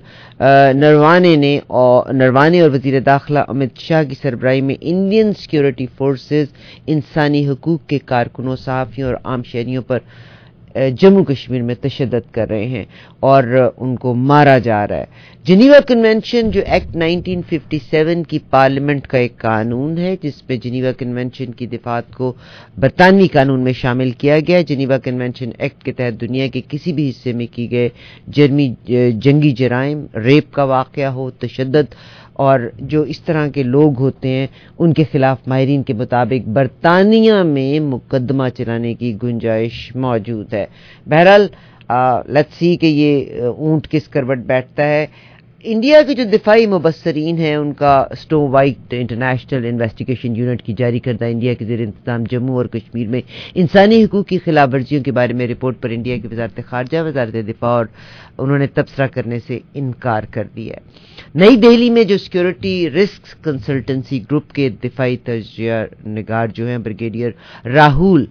नरवाने और वज़ीर दाखिला अमित शाह की सरबराही में इंडियन सिक्योरिटी फोर्सेस इंसानी हकूक़ के कारकुनों, सहाफ़ियों और आम शहरियों पर जम्मू कश्मीर में तशद्दुद कर रहे हैं और उनको मारा जा रहा है। जिनीवा कन्वेंशन जो एक्ट 1957 की पार्लियामेंट का एक कानून है जिसमें जिनीवा कन्वेंशन की दिफात को बरतानवी कानून में शामिल किया गया। जिनीवा कन्वेंशन एक्ट के तहत दुनिया के किसी भी हिस्से में की गए जंगी जराइम, रेप का वाक़या हो, तशद्दुद और जो इस तरह के लोग होते हैं उनके खिलाफ माहिरीन के मुताबिक बरतानिया में मुकदमा चलाने की गुंजाइश मौजूद है। बहरहाल लेट्स सी कि ये ऊंट किस करवट बैठता है। इंडिया के जो दिफाई मुबस्सरीन हैं उनका Stoke White International investigation unit की जारी करदा इंडिया के ज़ेर इंतज़ाम जम्मू और कश्मीर में इंसानी हकूक़ की खिलाफ वर्जियों के बारे में रिपोर्ट पर इंडिया की वजारत ख़ारजा, वजारत दिफा और उन्होंने तबसरा करने से इनकार कर दिया है। नई दिल्ली में जो सिक्योरिटी रिस्क कंसल्टेंसी ग्रुप के दिफाई तजिया निगार जो हैं ब्रिगेडियर राहुल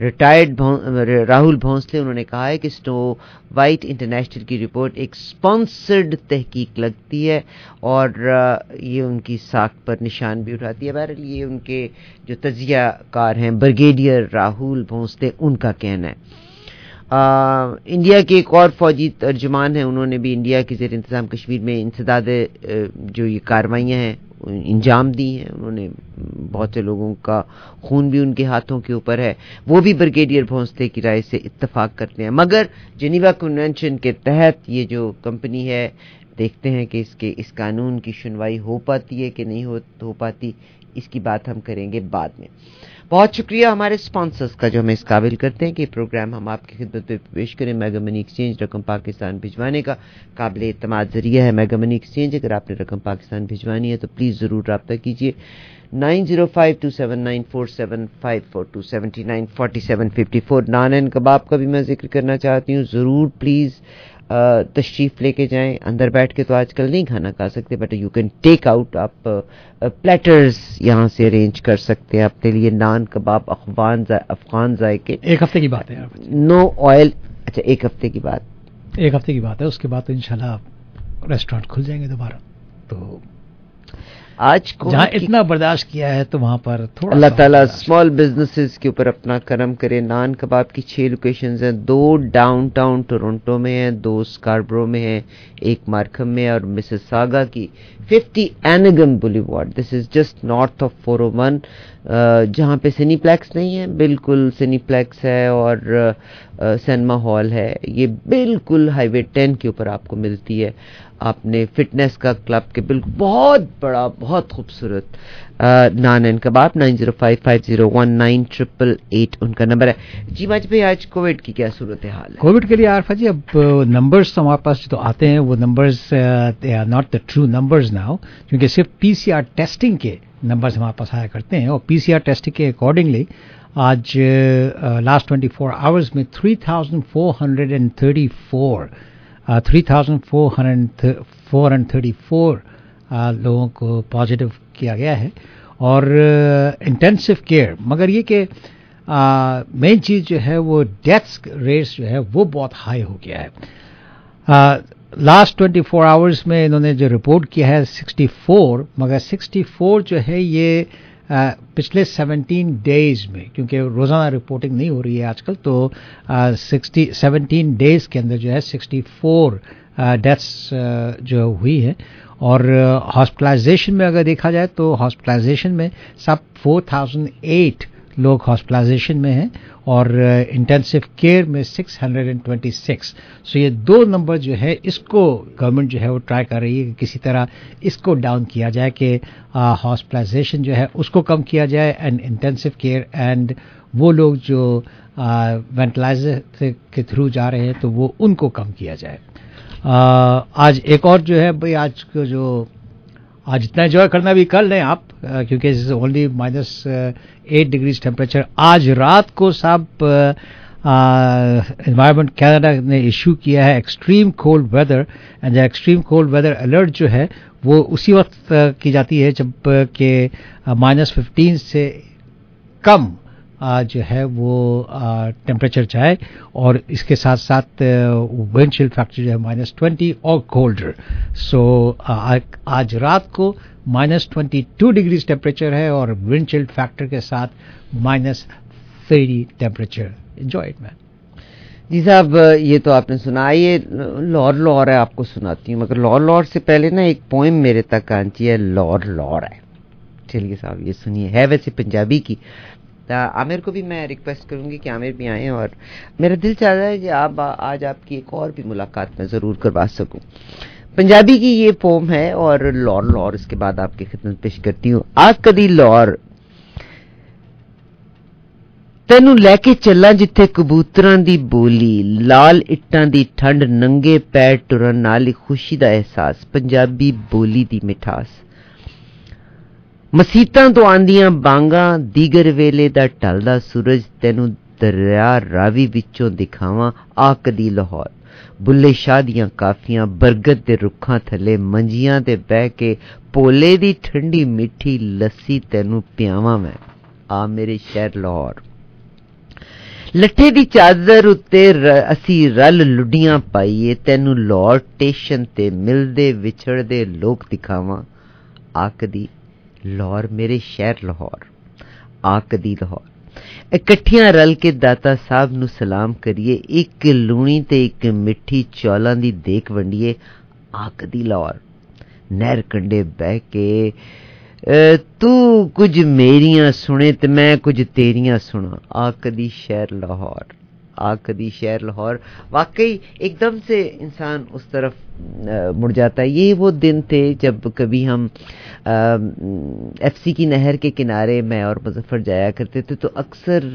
भोंसले, उन्होंने कहा है कि स्नो वाइट इंटरनेशनल की रिपोर्ट एक स्पॉन्सर्ड तहकीक लगती है और ये उनकी साख पर निशान भी उठाती है। बहरहाल ये उनके जो तजियाकार हैं ब्रिगेडियर राहुल भोंसले, उनका कहना है। इंडिया के एक और फौजी तर्जुमान हैं, उन्होंने भी इंडिया के ज़ेर इंतज़ाम कश्मीर में इंसदाद जो ये कार्रवाइयाँ हैं इंजाम दी हैं। उन्होंने बहुत से लोगों का खून भी उनके हाथों के ऊपर है, वो भी ब्रिगेडियर भोंसले की राय से इत्तफाक करते हैं। मगर जिनीवा कन्वेंशन के तहत ये जो कंपनी है, देखते हैं कि इस कानून की सुनवाई हो पाती है कि नहीं हो पाती, इसकी बात हम करेंगे बाद में। بہت شکریہ ہمارے اسپانسرز کا جو ہمیں اس قابل کرتے ہیں کہ پروگرام ہم آپ کی خدمت میں پیش کریں. میگا منی ایکسچینج رقم پاکستان بھجوانے کا قابل اعتماد ذریعہ ہے. میگا منی ایکسچینج, اگر آپ نے رقم پاکستان بھجوانی ہے تو پلیز ضرور رابطہ کیجیے. 9052794754 2794754. نان اینڈ کباب کا بھی میں ذکر کرنا چاہتی ہوں, ضرور پلیز تشریف لے کے جائیں. اندر بیٹھ کے تو آج کل نہیں کھانا کھا سکتے, but you can take out, آپ پلیٹرز یہاں سے ارینج کر سکتے ہیں اپنے لیے. نان کباب افغان ذائقے. ایک ہفتے کی بات ہے, نو آئل. اچھا ایک ہفتے کی بات ہے, اس کے بعد تو انشاءاللہ ریسٹورینٹ کھل جائیں گے دوبارہ. تو آج کو جہاں اتنا برداشت کیا ہے تو وہاں پر تھوڑا اللہ تعالیٰ اسمال بزنسز کے اوپر اپنا کرم کرے. نان کباب کی 6 لوکیشنز ہیں, 2 ڈاؤن ٹاؤن ٹورنٹو میں ہیں, 2 اسکاربرو میں ہیں, 1 مارکھم میں اور مسیساگا کی 50 Ingram Boulevard. This is just north of 401, جہاں پہ سینی پلیکس نہیں ہے, بالکل سینی پلیکس ہے اور سینما ہال ہے. یہ بالکل ہائی وے 10 کے اوپر آپ کو ملتی ہے. آپ نے فٹنس کا کلب کے بالکل بہت بڑا بہت خوبصورت نان اینڈ کباب. 9055019888 ان کا نمبر ہے. جی ماج بھائی, آج کووڈ کی کیا صورت حال ہے؟ کووڈ کے لیے عارفہ جی, اب نمبرز تو ہمارے پاس جو آتے ہیں وہ numbers they are not the true numbers now, کیونکہ صرف PCR ٹیسٹنگ کے نمبرز ہمارے پاس آیا کرتے ہیں. اور PCR ٹیسٹنگ کے اکارڈنگلی آج لاسٹ 24 آورز میں 3,434 لوگوں کو پازیٹیو کیا گیا ہے. اور انٹینسو کیئر, مگر یہ کہ مین چیز جو ہے وہ ڈیتھس ریٹس جو ہے وہ بہت ہائی ہو گیا ہے. لاسٹ 24 آورز میں انہوں نے جو رپورٹ کیا ہے 64, مگر 64 جو ہے یہ پچھلے 17 ڈیز میں, کیونکہ روزانہ رپورٹنگ نہیں ہو رہی ہے آج کل, تو 17 ڈیز کے اندر جو ہے 64 ڈیتھس جو ہوئی ہے. اور ہاسپٹلائزیشن میں اگر دیکھا جائے تو ہاسپٹلائزیشن میں سب 4008 لوگ ہاسپٹلائزیشن میں ہیں اور انٹینسو کیئر میں 626. سو یہ 2 نمبر جو ہے اس کو گورنمنٹ جو ہے وہ ٹرائی کر رہی ہے کہ کسی طرح اس کو ڈاؤن کیا جائے, کہ ہاسپٹلائزیشن جو ہے اس کو کم کیا جائے اینڈ انٹینسو کیئر اینڈ وہ لوگ جو وینٹلائزر کے تھرو جا رہے ہیں تو وہ ان کو کم کیا جائے. آج ایک اور جو ہے بھائی, آج کو جو آج اتنا انجوائے کرنا بھی کر لیں آپ, کیونکہ اونلی -8 ڈگریز ٹیمپریچر. آج رات کو صاحب انوائرمنٹ کینیڈا نے ایشو کیا ہے extreme cold weather, and extreme cold weather alert جو ہے وہ اسی وقت کی جاتی ہے جب کہ -15 سے کم جو ہے وہ ٹیمپریچر جائے, اور اس کے ساتھ ساتھ ونڈ چل فیکٹر جو ہے -20 اور کولڈر. سو آج رات کو -22 ڈگریز ٹیمپریچر ہے اور ونڈ چل فیکٹر کے ساتھ -30 ٹیمپریچر. Enjoy it man. جی صاحب, یہ تو آپ نے سنا, یہ لور ہے, آپ کو سناتی ہوں, مگر لور سے پہلے نا ایک پوئم میرے تک آنچی ہے, لور ہے. چلیے صاحب یہ سنیے, ہے ویسے پنجابی کی. عامر کو بھی میں ریکویسٹ کروں گی کہ عامر بھی آئیں, اور میرا دل چاہتا ہے کہ آج آپ کی ایک اور بھی ملاقات میں ضرور کروا سکوں. پنجابی کی یہ پوم ہے اور لور اس کے بعد آپ کی خدمت پیش کرتی ہوں. آ کدی لور تینوں لے کے چلا جتھے کبوتراں دی بولی, لال اٹاں دی ٹھنڈ, ننگے پیر ٹرن نال خوشی دا احساس, پنجابی بولی دی مٹھاس. مسیتاں تو آندیاں بانگاں, دیگر ویلے دا ٹلدا سورج, تینوں دریا راوی وچوں دکھاواں. آ کدی لاہور بلے شاہ دیاں کافیاں, برگد دے رکھاں تھلے منجیاں تے بہ کے, پولے دی ٹھنڈی میٹھی لسی تینوں پیاواں میں. آ میرے شہر لاہور. لٹھے دی چادر اتے اسی رل لڈیاں پائیے, تینوں لاہور ٹیشن تے ملدے وچھڑدے لوگ دکھاواں. آ کدی لاہور میرے شہر لاہور. آ کدی لاہور اکٹھیاں رل کے داتا صاحب نو سلام کریے, ایک لونی تے ایک مٹھی چولاں دی دیکھ ونڈیے. آ کدی لاہور نہر کنڈے بہ کے, تو کچھ میریاں سنے تے میں کچھ تیریاں سنا. آ کدی شہر لاہور. आ कदी शहर लाहौर, वाकई एकदम से इंसान उस तरफ मुड़ जाता है। ये वो दिन थे जब कभी हम FC की नहर के किनारे मैं और मुजफ्फर जाया करते थे, तो अक्सर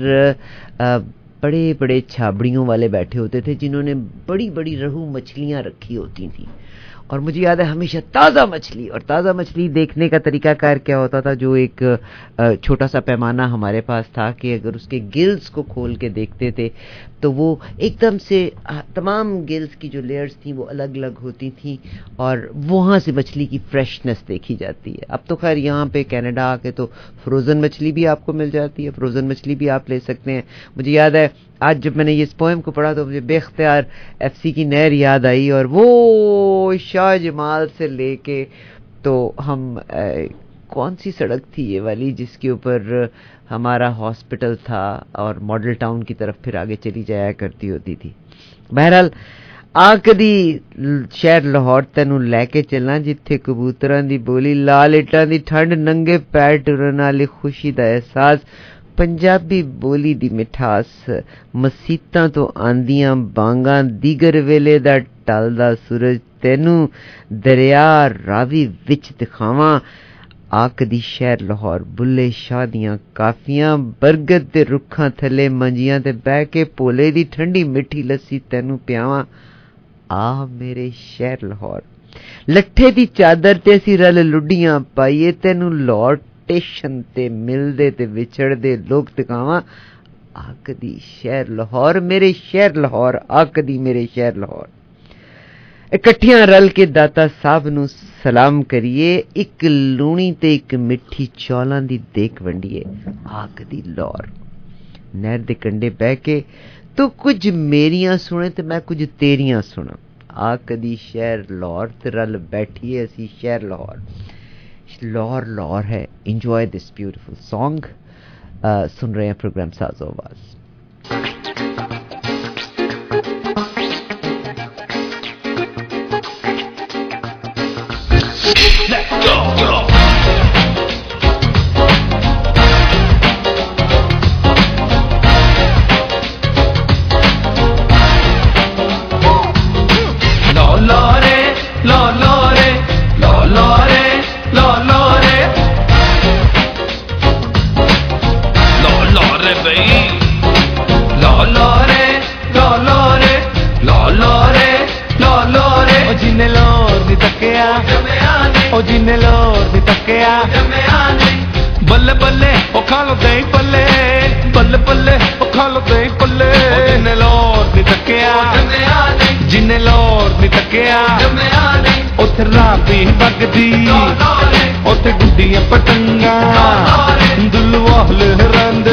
बड़े बड़े छाबड़ियों वाले बैठे होते थे जिन्होंने बड़ी बड़ी रहू मछलियाँ रखी होती थी, और मुझे याद है हमेशा ताज़ा मछली, और ताज़ा मछली देखने का तरीकाकार क्या होता था, जो एक छोटा सा पैमाना हमारे पास था कि अगर उसके गिल्स को खोल के देखते थे तो वो एकदम से तमाम गिल्स की जो लेयर्स थी वो अलग अलग होती थी, और वहाँ से मछली की फ्रेशनेस देखी जाती है। अब तो खैर यहाँ पे कनाडा आके तो फ्रोज़न मछली भी आपको मिल जाती है, फ्रोज़न मछली भी आप ले सकते हैं। मुझे याद है आज जब मैंने ये इस पोएम को पढ़ा तो मुझे बेख्तियार FC की नहर याद आई, और वो शाह जमाल से लेके तो हम कौन सी सड़क थी ये वाली जिसके ऊपर हमारा हॉस्पिटल था, और मॉडल टाउन की तरफ फिर आगे चली जाया करती होती थी। बहरहाल आ कदी शहर लाहौर तैनू लैके चलना जिथे कबूतरां दी बोली, लाल इटां दी ठंड, नंगे पैर टुरन वाली खुशी दा एहसास, पंजाबी बोली दी मिठास, मसीतां तो आंदियां बांगां, दीगर वेले दा टलदा सूरज, तैनू दरिया रावी विच दिखावां। आ कदी शहर लाहौर, बुल्ले शाह दियां काफियां, बरगद दे रुखां थले मंजियां ते बह के भोले दी ठंडी मिठी लस्सी तैनू पियावां। आ मेरे शहर लाहौर, लट्ठे दी चादर ते असी रल लुड्डियां पाइए, तैनू लाहौर स्टेशन ते मिलदे ते विछड़दे लोग दिखावां। आ कदी शहर लाहौर, मेरे शहर लाहौर, आ कदी मेरे शहर लाहौर। इकट्ठियां रल के दाता साहब नू सलाम करिए, एक लूणी ते एक मिठी चौलां दी देख वंडिए। आ कदी लाहौर, नहर दे कंढे बह के तू कुछ मेरियां सुने ते मैं कुछ तेरियां सुना। आ कदी शहर लाहौर ते रल बैठिए असी शहर लाहौर। लाहौर लाहौर है। Enjoy this beautiful song. सुन रहे हैं प्रोग्राम साज़ो आवाज़। Let's go. ओ जिन्ने लोर दी तक्किया बल्ले बल्ले ओ खा लो दही पल्ले, बल्ले बल्ले ओ खा लो दही पल्ले। जिन्ने लोर दी तक्किया, जिन्ने लोर दी तक्किया, उथे राबी बगदी, उथे गुड्डियां पतंगा, दुल्लू वाल रंद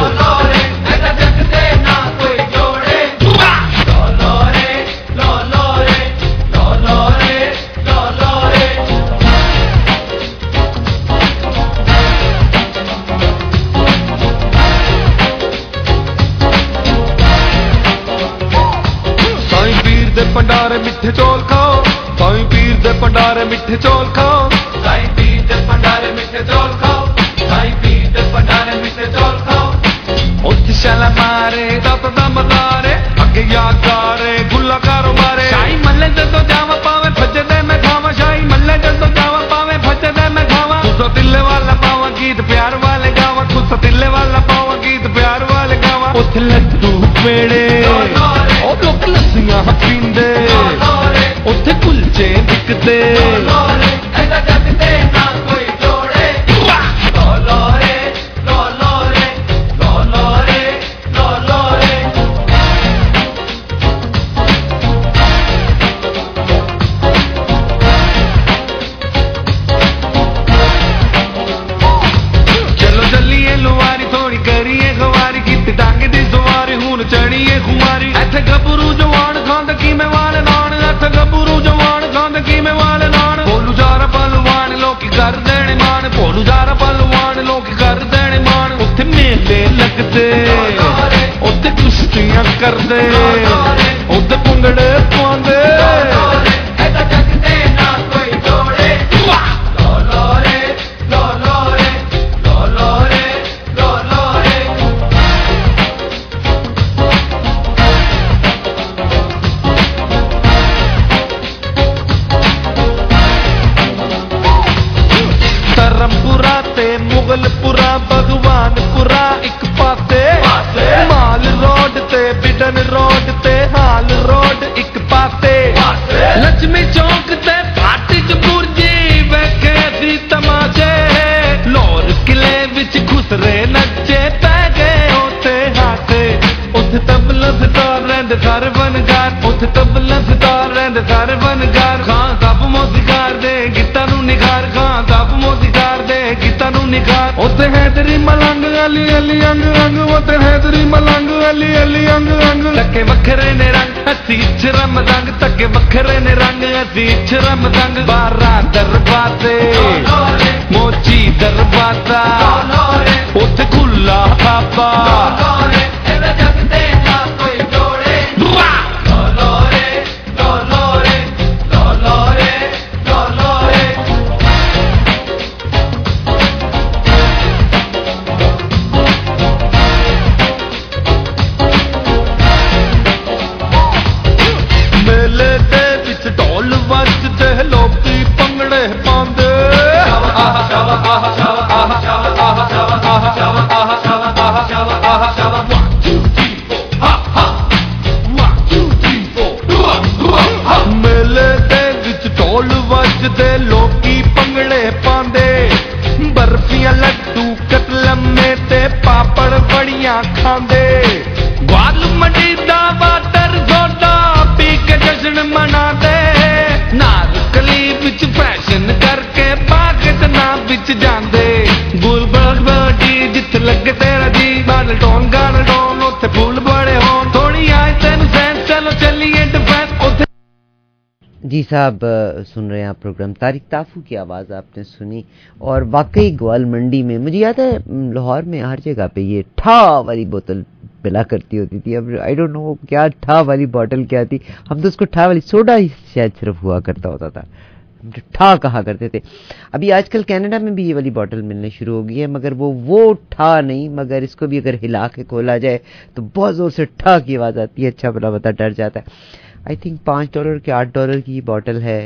भंडारे मिठे चौल खाओ, साईं पीर दे भंडारे मिठे चौल खाओ, साईं पीर दे भंडारे मिठे चौल खाओ, साईं पीर दे भंडारे मिठे चौल खाओ। उठ शाला मारे दब दम दारे, अगे यादारे गुल्ला कारो मारे। शाही मल्ले जदों जावा पावे भजदे मैं खावा, शाही मल्ले जदों जावा पावे भजदे मैं खावा। खुदा दिल वाला पावा गीत प्यार वाले गावा, खुदा दिल वाला पावा गीत प्यार वाले गावा। उठ लड्डू पेड़े ओ लोग लस्सियां पींदे, उथे कुलचे बिकदे, चलो चलिए लुवारी थोड़ी करिए गवारी, गीत डांग दी सवारी हुन चढ़िए खुमारी। इथे गबरू जवान खांद की मैं वाल नान, इथे गबरू जवान खांद की मैं वाल नान। भोलू जारा पलवान लोकी कर देने मान, भोलू जारा पलवान लोकी कर देने मान। उथे मेले लगदे, उथे कुश्तियां करदे, उथे भंगड़े पांदे। ਮੁਗਲਪੁਰਾ ਭਗਵਾਨਪੁਰਾ ਇੱਕ ਪਾਸੇ ਮਾਲ ਰੋਡ ਤੇ ਬਿਡਨ ਰੋਡ ਤੇ ਹਾਲ ਰੋਡ ਇੱਕ ਪਾਸੇ ਲక్ష్ਮੀ ਚੌਕ ਤੇ ਭਾਟੀ ਚ ਬੁਰਜੀ ਵੇਖੇ ਸੀ ਤਮਾਸ਼ੇ ਲਾਹੌਰ ਕਿਲੇ ਵਿੱਚ ਖੁਸਰੇ ਨੱਚੇ ਪੈ ਗਏ ਉੱਥੇ ਹਾਸੇ ਉੱਥੇ ਤਬਲਾ ਸਿਤਾਰ ਰਹਿੰਦੇ ਸਾਰੇ ਵਨਗਾਰ ਉੱਥੇ ਤਬਲਾ ਸਿਤਾਰ ਰਹਿੰਦੇ ਸਾਰੇ ਵਨਗਾਰ ਖਾਂ ਸਭ ਮੋਦੀਗਾਰ ਦੇ ਗੀਤਾਂ ਨੂੰ ਨਿਗਾਰ ਖਾਂ ਸਭ ਮੋਦੀਗਾਰ ਦੇ ਗੀਤਾਂ ਨੂੰ ਨਿਗਾਰ ਉੱਥੇ ਹੈਦਰੀ ਮਲੰਗ ਅਲੀ ਅਲੀ ਅੰਗ ਅੰਗ ਉੱਥੇ ਹੈਦਰੀ ਮਲੰਗ ਅਲੀ ਅਲੀ ਅੰਗ ਅੰਗ ਤੱਕੇ ਵੱਖਰੇ ਨੇ ਰੰਗ ਅਸੀਂ ਚਰਮ ਦੰਗ ਤੱਕੇ ਵੱਖਰੇ ਨੇ ਰੰਗ ਅਸੀਂ ਚਰਮ ਦੰਗ ਬਾਰਾਂ ਦਰਵਾਜ਼ੇ ਮੋਚੀ ਦਰਵਾਜ਼ਾ ਉੱਥੇ ਖੁੱਲਾ ਆਪਾ جی صاحب سن رہے ہیں آپ پروگرام طارق طافو کی آواز آپ نے سنی اور واقعی گوال منڈی میں مجھے یاد ہے لاہور میں ہر جگہ پہ یہ ٹھا والی بوتل پلا کرتی ہوتی تھی. اب آئی ڈونٹ نو کیا ٹھا والی بوتل کیا تھی, ہم تو اس کو ٹھا والی سوڈا ہی شاید صرف ہوا کرتا ہوتا تھا, ٹھا کہا کرتے تھے. ابھی آج کل کینیڈا میں بھی یہ والی بوتل ملنے شروع ہو گئی ہے, مگر وہ ٹھا نہیں, مگر اس کو بھی اگر ہلا کے کھولا جائے تو بہت زور سے ٹھا کی آواز آتی ہے, اچھا بلا بتا ڈر جاتا ہے. آئی تھنک $5 کے $8 کی بوتل ہے.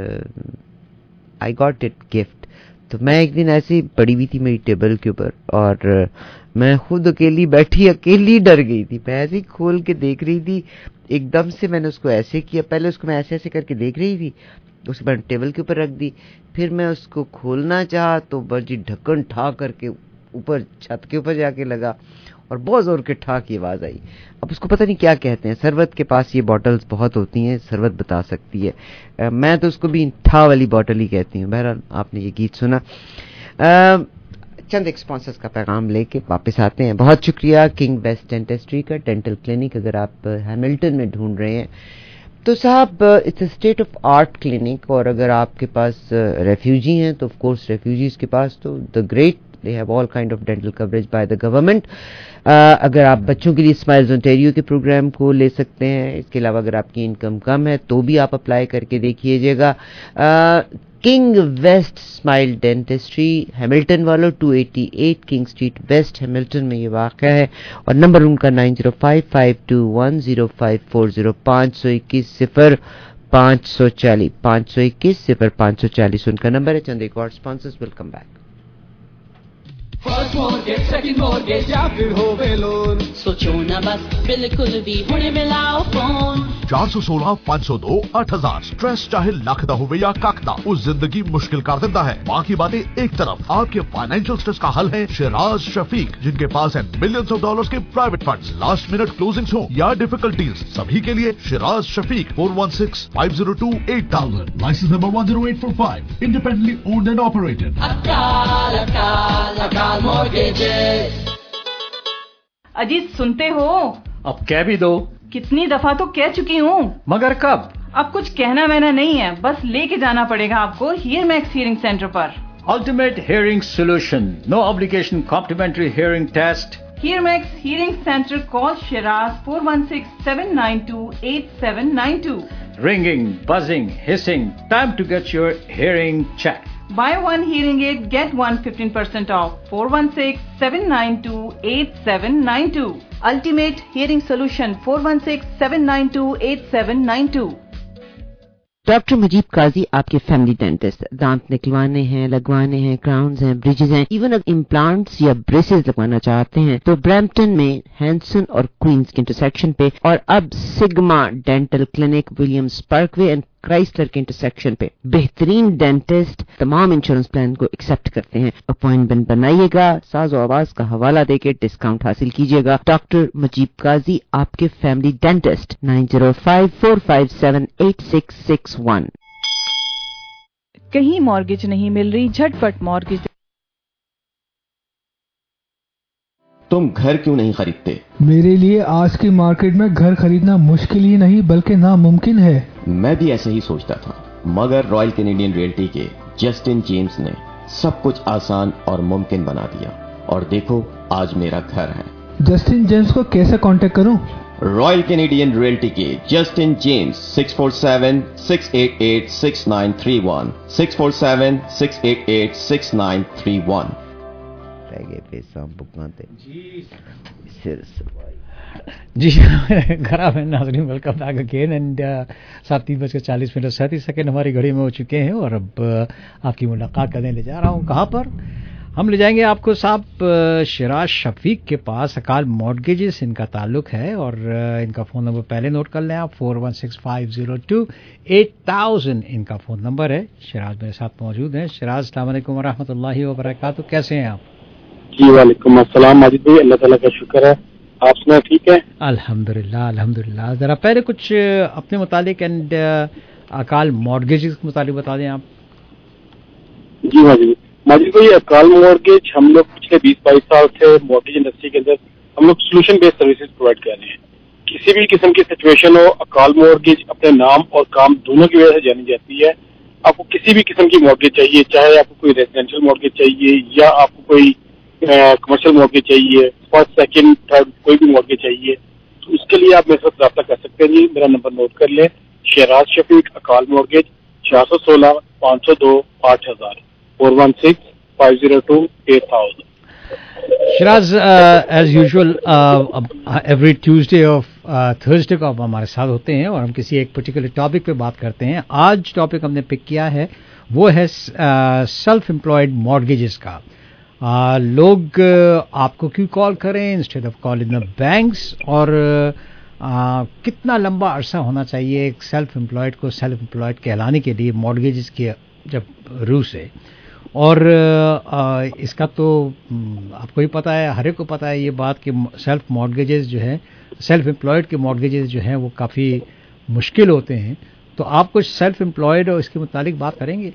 I got it gift. تو میں ایک دن ایسی پڑی ہوئی تھی میری ٹیبل کے اوپر اور میں خود اکیلی بیٹھی اکیلی ڈر گئی تھی. میں ایسے ہی کھول کے دیکھ رہی تھی, ایک دم سے میں نے اس کو ایسے کیا, پہلے اس کو میں ایسے ایسے کر کے دیکھ رہی تھی, اس کے بعد ٹیبل کے اوپر رکھ دی, پھر میں اس کو کھولنا چاہا تو برجی ڈھکن ٹھا کر کے اوپر چھت کے اوپر جا کے لگا اور بہت زور کے ٹھا کی آواز آئی. اب اس کو پتہ نہیں کیا کہتے ہیں, سروت کے پاس یہ بوٹلز بہت ہوتی ہیں, سروت بتا سکتی ہے, میں تو اس کو بھی ٹھا والی بوٹل ہی کہتی ہوں. بہرحال آپ نے یہ گیت سنا. چند ایک اسپانسرز کا پیغام لے کے واپس آتے ہیں. بہت شکریہ کنگ بیسٹ ڈینٹسٹری کا ڈینٹل کلینک. اگر آپ ہیملٹن میں ڈھونڈ رہے ہیں تو صاحب it's a state of art clinic, اور اگر آپ کے پاس ریفیوجی ہیں تو آف کورس ریفیوجیز کے پاس تو the great, they have all kind of dental coverage by the government. اگر آپ بچوں کے لیے اسمائلز اونٹیریو کے پروگرام کو لے سکتے ہیں. اس کے علاوہ اگر آپ کی انکم کم ہے تو بھی آپ اپلائی کر کے دیکھیے گا. King West Smile dentistry Hamilton والوں 288 کنگ اسٹریٹ ویسٹ ہیملٹن میں یہ واقع ہے, اور نمبر ان کا 9055210540 521 0540 ان کا نمبر ہے. چند ایک اور sponsors welcome back. First mortgage second mortgage یا پھر ہووے لون, سوچو نہ بس بالکل بھی ہونے ملاؤ فون. 416-502-8000 سٹریس چاہے لاکھ دا ہوئے یا کاک دا, اس زندگی مشکل کر دیتا ہے. باقی باتیں ایک طرف, آپ کے فائنینشل سٹریس کا حل ہے شیراز شفیق, جن کے پاس ہے ملینز آف ڈالرز کے private funds. Last minute closings ہوں یا ڈیفیکلٹیز, سبھی کے لیے Shiraz Shafiq 416-502-8000 licence number 10845 independently owned and operated. Ajit سنتے ہو؟ اب کہہ بھی دو. کتنی دفعہ تو کہہ چکی ہوں. مگر کب؟ اب کچھ کہنا وہنا نہیں ہے, بس لے کے جانا پڑے گا آپ کو ہیئر میکس ہیئرنگ سینٹر پر. Ultimate hearing solution, no obligation complimentary hearing test. Hear Max hearing centre, call Shiraz 416-792-8792. Ringing, buzzing, hissing, time to get your hearing checked. Buy one hearing aid, get one 15% off. 416-792-8792. Ultimate Hearing Solution 416-792-8792. Doctor Mujeeb Qazi आपके family dentist, दांत निकलवाने हैं, लगवाने हैं, crowns हैं, bridges हैं, even अगर implants या ब्रेसेस लगवाना चाहते हैं तो ब्रैम्पटन में हैंसन और क्वींस के इंटरसेक्शन पे, और अब Sigma dental clinic Williams Parkway and Chrysler के इंटरसेक्शन पे बेहतरीन डेंटिस्ट तमाम इंश्योरेंस प्लान को एक्सेप्ट करते हैं। अपॉइंटमेंट बनाइएगा, साज़ो आवाज का हवाला देके डिस्काउंट हासिल कीजिएगा। डॉक्टर मुजीब काजी आपके फैमिली डेंटिस्ट 9054578661। कहीं मॉर्गेज नहीं मिल रही, झटपट मॉर्गेज। तुम घर क्यों नहीं खरीदते? मेरे लिए आज की मार्केट में घर खरीदना मुश्किल ही नहीं बल्कि नामुमकिन है। मैं भी ऐसे ही सोचता था, मगर रॉयल कैनेडियन रियल्टी के जस्टिन जेम्स ने सब कुछ आसान और मुमकिन बना दिया, और देखो आज मेरा घर है। जस्टिन जेम्स को कैसे कांटेक्ट करूं? रॉयल कैनेडियन रियल्टी के जस्टिन जेम्स 647-688-6931 647-688-6931। जी खराब है नाज़रीन, वेलकम बैक अगेन एंड 7:40 हमारी घड़ी में हो चुके हैं, और अब आपकी मुलाकात करने ले जा रहा हूँ। कहाँ पर हम ले जाएंगे आपको? साहब शिराज शफीक के पास अकाल मॉर्गेजेस इनका ताल्लुक है, और इनका फ़ोन नंबर पहले नोट कर लें आप, 4165028000 इनका फ़ोन नंबर है। शिराज मेरे साथ मौजूद हैं। शिराज, अस्सलाम वालेकुम वरहमतुल्लाहि वबरकातुहू, कैसे हैं आप? जी वालेकुम अस्सलाम माजिद भाई, अल्लाह ताला का शुक्र है, आप सुना ठीक है? अल्हम्दुलिल्लाह अल्हम्दुलिल्लाह। जरा पहले कुछ अपने मुतालिक एंड अकाल मॉर्गेजेस के मुतालिक बता दें आप। जी माजिद भाई, अकाल मॉर्गेज हम लोग पिछले 20-22 साल से मॉर्गेज इंडस्ट्री के अंदर हम लोग सोल्यूशन बेस्ड सर्विसेज प्रोवाइड कर रहे हैं। किसी भी किस्म की सिचुएशन हो, अकाल मॉर्गेज अपने नाम और काम दोनों की वजह से जानी जाती है। आपको किसी भी किस्म की मॉर्गेज चाहिए, चाहे आपको कोई रेजिडेंशियल मॉर्गेज चाहिए या आपको कोई कमर्शियल मॉर्गेज चाहिए, फर्स्ट सेकंड थर्ड कोई भी मॉर्गेज चाहिए, तो उसके लिए आप मेरे साथ रब्ता कर सकते हैं। जी मेरा नंबर नोट कर लें, शिराज शफीक अकाल mortgage 416-502-8000 416-502-8000। Shiraz, as usual every Tuesday of Thursday को आप हमारे साथ होते हैं और हम किसी एक पर्टिकुलर टॉपिक पे बात करते हैं। आज टॉपिक हमने पिक किया है वो है सेल्फ एम्प्लॉयड मॉर्गेजेस का। लोग आपको क्यों कॉल करें instead of calling the banks, और कितना लंबा अरसा होना चाहिए एक सेल्फ एम्प्लॉयड को सेल्फ एम्प्लॉयड कहलाने के लिए मॉर्गेजेस के जब रू से। और इसका तो आपको ही पता है, हर एक को पता है ये बात कि सेल्फ मॉर्गेजेस जो है, सेल्फ एम्प्लॉयड के मॉर्गेजेस जो हैं वो काफ़ी मुश्किल होते हैं। तो आप कुछ सेल्फ एम्प्लॉयड और इसके मुतालिक बात करेंगे?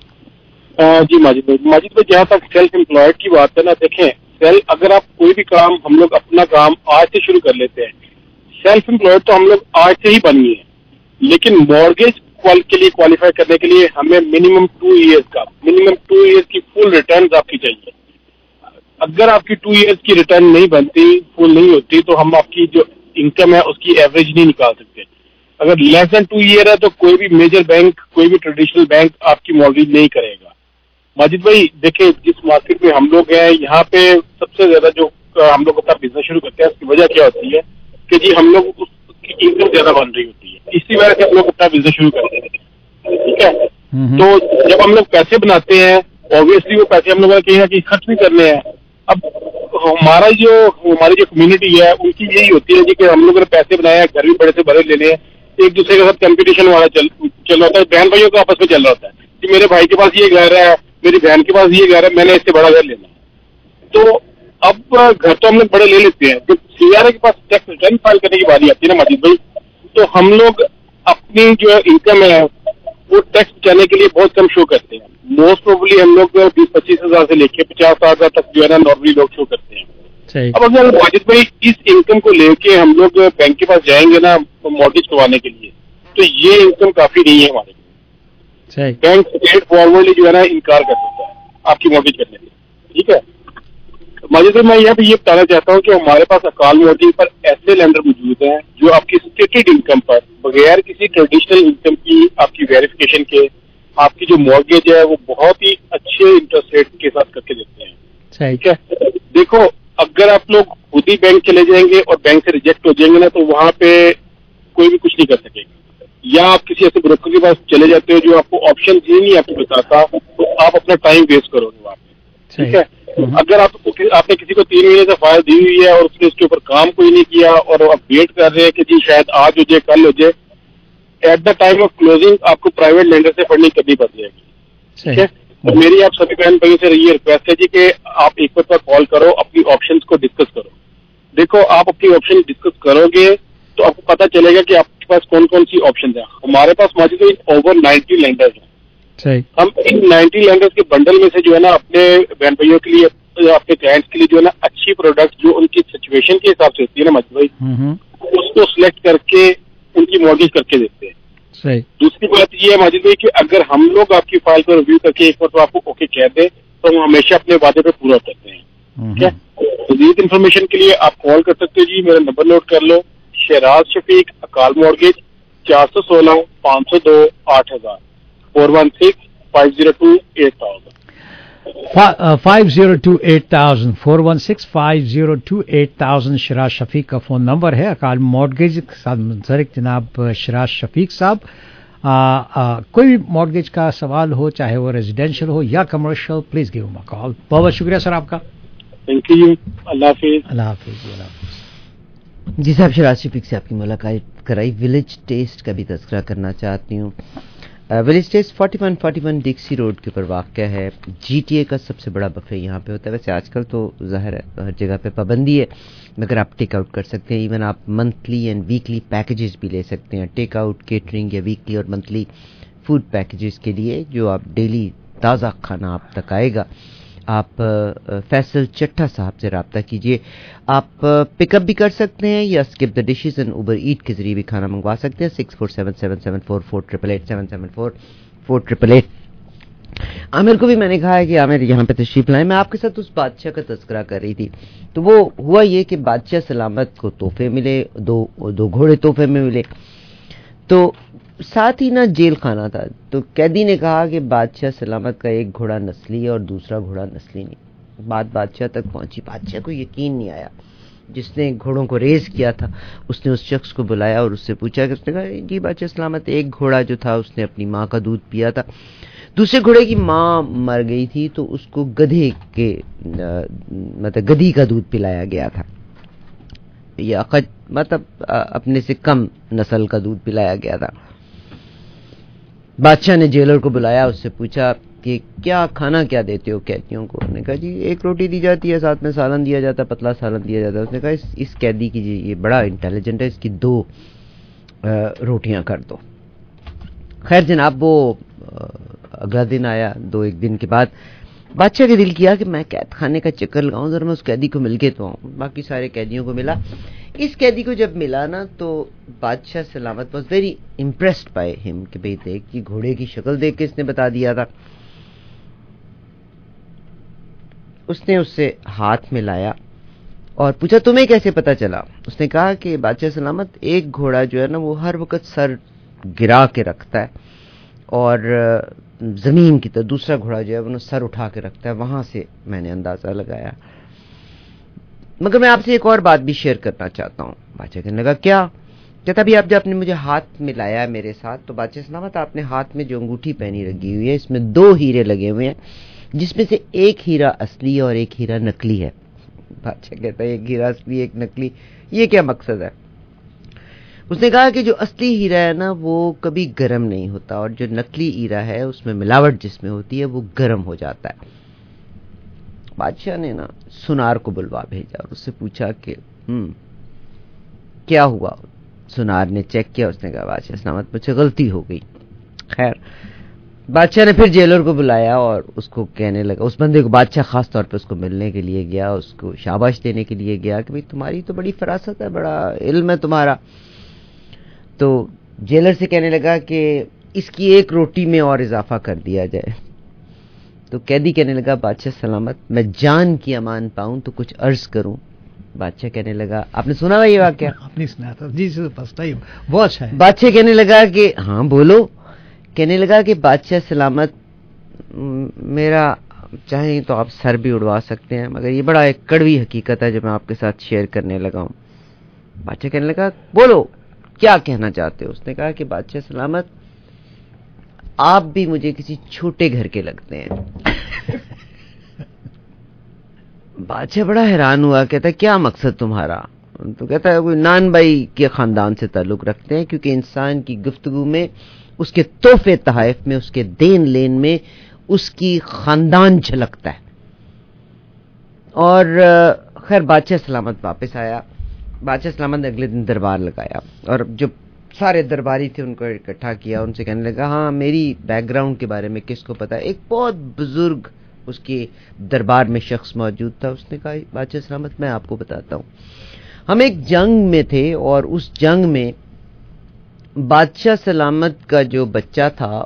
जी माजिद भाई, जहाँ तक सेल्फ एम्प्लॉयड की बात है ना, देखें अगर आप कोई भी काम, हम लोग अपना काम आज से शुरू कर लेते हैं। सेल्फ एम्प्लॉयड तो हम लोग आज से ही बन गए हैं, लेकिन मॉर्गेज के लिए क्वालिफाई करने के लिए हमें मिनिमम 2 ईयर्स की फुल रिटर्न आपकी चाहिए। अगर आपकी 2 ईयर्स की रिटर्न नहीं बनती, फुल नहीं होती, तो हम आपकी जो इनकम है उसकी एवरेज नहीं निकाल सकते। अगर लेस देन 2 ईयर है तो कोई भी मेजर बैंक, कोई भी ट्रेडिशनल बैंक आपकी मॉर्गेज नहीं करेगा। माजिद भाई देखिए, जिस मार्केट में हम लोग हैं यहाँ पे सबसे ज्यादा जो हम लोग अपना बिजनेस शुरू करते हैं, उसकी वजह क्या होती है कि जी हम लोग उसकी इनकम ज्यादा बन रही होती है, इसी वजह से हम लोग अपना बिजनेस शुरू करते हैं। ठीक है, तो जब हम लोग पैसे बनाते हैं, ऑब्वियसली वो पैसे हम लोग कहीं ना कहीं खर्च भी करने हैं। अब हमारी जो कम्युनिटी है उनकी यही होती है जी कि हम लोग ने पैसे बनाए हैं, घर भी बड़े से बड़े लेने हैं, एक दूसरे के साथ कंपटीशन वाला चल रहा होता है, बहन भाइयों का आपस में चल रहा होता है कि मेरे भाई के पास ये घर है, मेरी बहन के पास ये घर है, मैंने इससे बड़ा घर लेना है। तो अब घर तो हम लोग बड़े ले लेते हैं, जब सीआरए के पास टैक्स रिटर्न फाइल करने की बारी आती है ना माजिद भाई, तो हम लोग अपनी जो इनकम है वो टैक्स बचाने के लिए बहुत कम शो करते हैं। मोस्ट प्रोबेबली हम लोग 20-25 हजार से लेके 50 हजार तक जो है ना नॉर्मली लोग शो करते हैं। अब अगर माजिद भाई इस इनकम को लेके हम लोग बैंक के पास जाएंगे ना मॉर्गेज करवाने के लिए, तो ये इनकम काफी नहीं है हमारे लिए। बैंक स्ट्रेट फॉरवर्डली जो है ना इनकार कर देता है आपकी मॉर्गेज करने से। ठीक है माजिद भाई, मैं यहाँ पे ये बताना चाहता हूँ कि हमारे पास अकाल मॉर्गेज पर ऐसे लेंडर मौजूद हैं जो आपकी स्टेटेड इनकम पर बगैर किसी ट्रेडिशनल इनकम की आपकी वेरिफिकेशन के आपकी जो मॉर्गेज है वो बहुत ही अच्छे इंटरेस्ट रेट के साथ करके देते हैं। ठीक है, देखो अगर आप लोग खुद ही बैंक चले जाएंगे और बैंक से रिजेक्ट हो जाएंगे ना, तो वहां पे कोई भी कुछ नहीं कर सकेगा। या आप किसी ऐसे ब्रोकर के पास चले जाते हो जो आपको ऑप्शन ही नहीं आपको बताता, तो आप अपना टाइम वेस्ट करोगे वहाँ पे, ठीक है। अगर आपने किसी को 3 महीने से फाइल दी हुई है और उसने इसके ऊपर काम कोई नहीं किया और आप वेट कर रहे हैं कि जी शायद आज हो जाए कल हो जाए, at the time of closing आपको प्राइवेट लेंडर से फंडिंग करनी पड़ जाएगी, ठीक है। तो मेरी आप सभी बहन भाइयों से ये रिक्वेस्ट है जी कि आप एक बार कॉल करो, अपनी ऑप्शंस को डिस्कस करो। देखो आप अपनी ऑप्शन डिस्कस करोगे तो आपको पता चलेगा कि आपके पास कौन कौन सी ऑप्शन है। हमारे पास मौजूद ओवर 90 लैंडर्स हैं। हम इन 90 लैंडर्स के बंडल में से जो है ना अपने बहन भाइयों के लिए, अपने क्लाइंट्स के लिए जो है ना अच्छी प्रोडक्ट जो उनकी सिचुएशन के हिसाब से होती है ना मजबूत भाई, उसको सिलेक्ट करके उनकी मॉर्गेज करके देते हैं। दूसरी बात ये है माजिद भाई कि अगर हम लोग आपकी फाइल को रिव्यू करके एक बार तो आपको ओके कह दें तो हम हमेशा अपने वादे पे पूरा करते हैं, ठीक है। मज़ीद इन्फॉर्मेशन के लिए आप कॉल कर सकते हो जी, मेरा नंबर नोट कर लो, शहराज शफीक अकाल मॉर्गेज 416 502 8000 416 502 8000 502 8000 416 502 8000 शराज शफीक का फ़ोन नंबर है। अकाल मॉर्गेज के साथ मुंसलिक जनाब शराज शफीक साहब, कोई भी मॉर्गेज का सवाल हो, चाहे वो रेजिडेंशियल हो या commercial, please give a call. बहुत बहुत शुक्रिया सर आपका। Thank you. अल्लाह हाफिज़। अल्लाह हाफिज़। जी साहब, शराज शफीक से आपकी मुलाकात कराई। विलेज टेस्ट का भी तज़किरा करना चाहती हूँ। विलेज टेस्ट 4141 डिक्सी रोड के ऊपर वाक़या है। GTA का सबसे बड़ा बफे यहाँ पे होता है। वैसे आजकल तो ज़ाहिर है हर जगह पे पाबंदी है, मगर आप टेक आउट कर सकते हैं। इवन आप मंथली एंड वीकली पैकेजेस भी ले सकते हैं। टेक आउट, केटरिंग या वीकली और मंथली फूड पैकेजेस के लिए जो आप डेली ताज़ा खाना आप तक आएगा। आप फैसल चट्टा साहब से रब्ता कीजिए। आप पिकअप भी कर सकते हैं या skip the dishes and Uber Eat के जरिए भी खाना मंगवा सकते हैं। 6477744888 7744888। आमिर को भी मैंने कहा है कि आमिर यहाँ पे तशरीफ लाएं। मैं आपके साथ उस बादशाह का तज़किरा कर रही थी, तो वो हुआ ये कि बादशाह सलामत को तोहफे मिले, दो घोड़े तोहफे में मिले। तो साथ ही ना जेल खाना था, तो कैदी ने कहा कि बादशाह सलामत का एक घोड़ा नस्ली है और दूसरा घोड़ा नस्ली नहीं। बात बादशाह तक पहुंची। बादशाह को यकीन नहीं आया। जिसने घोड़ों को रेस किया था उसने उस शख्स को बुलाया और उससे पूछा कि उसने कहा जी बादशाह सलामत, एक घोड़ा जो था उसने अपनी माँ का दूध पिया था, दूसरे घोड़े की माँ मर गई थी तो उसको गधे के मतलब गधी का दूध पिलाया गया था, या मतलब अपने से कम नस्ल का दूध पिलाया गया था। बादशाह ने जेलर को बुलाया, उससे पूछा कि क्या खाना क्या देते हो कैदियों को। उसने कहा जी एक रोटी दी जाती है, साथ में सालन दिया जाता है, पतला सालन दिया जाता है। उसने कहा इस कैदी की जी ये बड़ा इंटेलिजेंट है, इसकी 2 रोटियां कर दो। खैर जनाब, वो अगला दिन आया। 1 दिन के बाद बादशाह के दिल किया कि मैं कैद खाने का चक्कर लगाऊं, जरा मैं उस कैदी को मिल के तो आऊं। बाकी सारे कैदियों को मिला। इस कैदी को जब मिला ना तो बादशाह सलामत was very impressed by him कि भाई देख कि घोड़े की शक्ल देख के इसने बता दिया था। उसने उससे हाथ मिलाया और पूछा तुम्हें कैसे पता चला। उसने कहा कि बादशाह सलामत, एक घोड़ा जो है ना वो हर वक्त सर गिरा के रखता है और जमीन की तरफ दूसरा घोड़ा जो है वो सर उठा के रखता है, वहां से मैंने अंदाजा लगाया। मगर मैं आपसे एक और बात भी शेयर करना चाहता हूँ। बादशाह कहने लगा क्या? कहता भी आप जब आपने मुझे हाथ मिलाया मेरे साथ तो बादशाह सलामत आपने हाथ में जो अंगूठी पहनी लगी हुई है इसमें 2 हीरे लगे हुए हैं, जिसमें से एक हीरा असली और एक हीरा नकली है। बादशाह कहता है एक हीरा असली एक नकली, ये क्या मकसद है? उसने कहा कि जो असली हीरा है ना वो कभी गर्म नहीं होता और जो नकली हीरा है उसमें मिलावट जिसमें होती है वो गर्म हो जाता है। बादशाह ने ना सुनार को बुलवा भेजा और उससे पूछा कि क्या हुआ। सुनार ने चेक किया, उसने कहा बादशाह सलामत मुझसे गलती हो गई। खैर बादशाह ने फिर जेलर को बुलाया और उसको कहने लगा, उस बंदे को बादशाह खास तौर पे उसको मिलने के लिए गया, उसको शाबाश देने के लिए गया कि भाई तुम्हारी तो बड़ी फरासत है, बड़ा इल्म है तुम्हारा। तो जेलर से कहने लगा कि इसकी 1 रोटी में और इजाफा कर दिया जाए। तो कैदी कहने लगा बादशाह सलामत मैं जान की अमान पाऊं तो कुछ अर्ज करूं। बादशाह कहने लगा आपने सुना हुआ ये वाकया? आपने सुना था जी, से पछता ही बहुत अच्छा है। बादशाह कहने लगा कि हाँ बोलो। कहने लगा कि बादशाह सलामत मेरा चाहे तो आप सर भी उड़वा सकते हैं, मगर ये बड़ा एक कड़वी हकीकत है जो मैं आपके साथ शेयर करने लगा हूं। बादशाह कहने लगा बोलो کیا کہنا چاہتے ہو؟ اس نے کہا کہ بادشاہ سلامت آپ بھی مجھے کسی چھوٹے گھر کے لگتے ہیں. بادشاہ بڑا حیران ہوا, کہتا ہے کیا مقصد تمہارا؟ تو کہتا ہے کوئی نان بھائی کے خاندان سے تعلق رکھتے ہیں, کیونکہ انسان کی گفتگو میں, اس کے تحفے تحائف میں, اس کے دین لین میں اس کی خاندان جھلکتا ہے. اور خیر بادشاہ سلامت واپس آیا. بادشاہ سلامت نے اگلے دن دربار لگایا اور جو سارے درباری تھے ان کو اکٹھا کیا, ان سے کہنے لگا ہاں میری بیک گراؤنڈ کے بارے میں کس کو پتا ہے؟ ایک بہت بزرگ اس کے دربار میں شخص موجود تھا. اس نے کہا بادشاہ سلامت میں آپ کو بتاتا ہوں, ہم ایک جنگ میں تھے اور اس جنگ میں بادشاہ سلامت کا جو بچہ تھا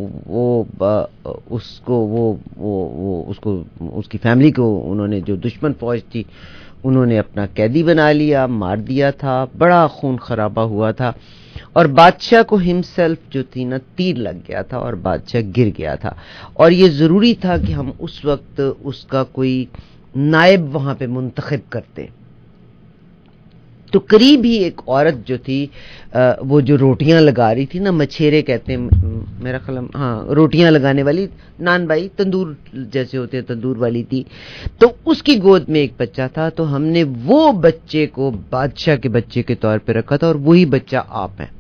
اس کی فیملی کو انہوں نے, جو دشمن فوج تھی انہوں نے اپنا قیدی بنا لیا, مار دیا تھا, بڑا خون خرابہ ہوا تھا اور بادشاہ کو ہمسیلف جو تھی نا تیر لگ گیا تھا اور بادشاہ گر گیا تھا, اور یہ ضروری تھا کہ ہم اس وقت اس کا کوئی نائب وہاں پہ منتخب کرتے. تو قریب ہی ایک عورت جو تھی وہ جو روٹیاں لگا رہی تھی نا, مچھیرے کہتے ہیں میرا خیال, ہاں روٹیاں لگانے والی, نان بھائی تندور جیسے ہوتے ہیں تندور والی تھی, تو اس کی گود میں ایک بچہ تھا. تو ہم نے وہ بچے کو بادشاہ کے بچے کے طور پہ رکھا تھا اور وہی بچہ آپ ہیں.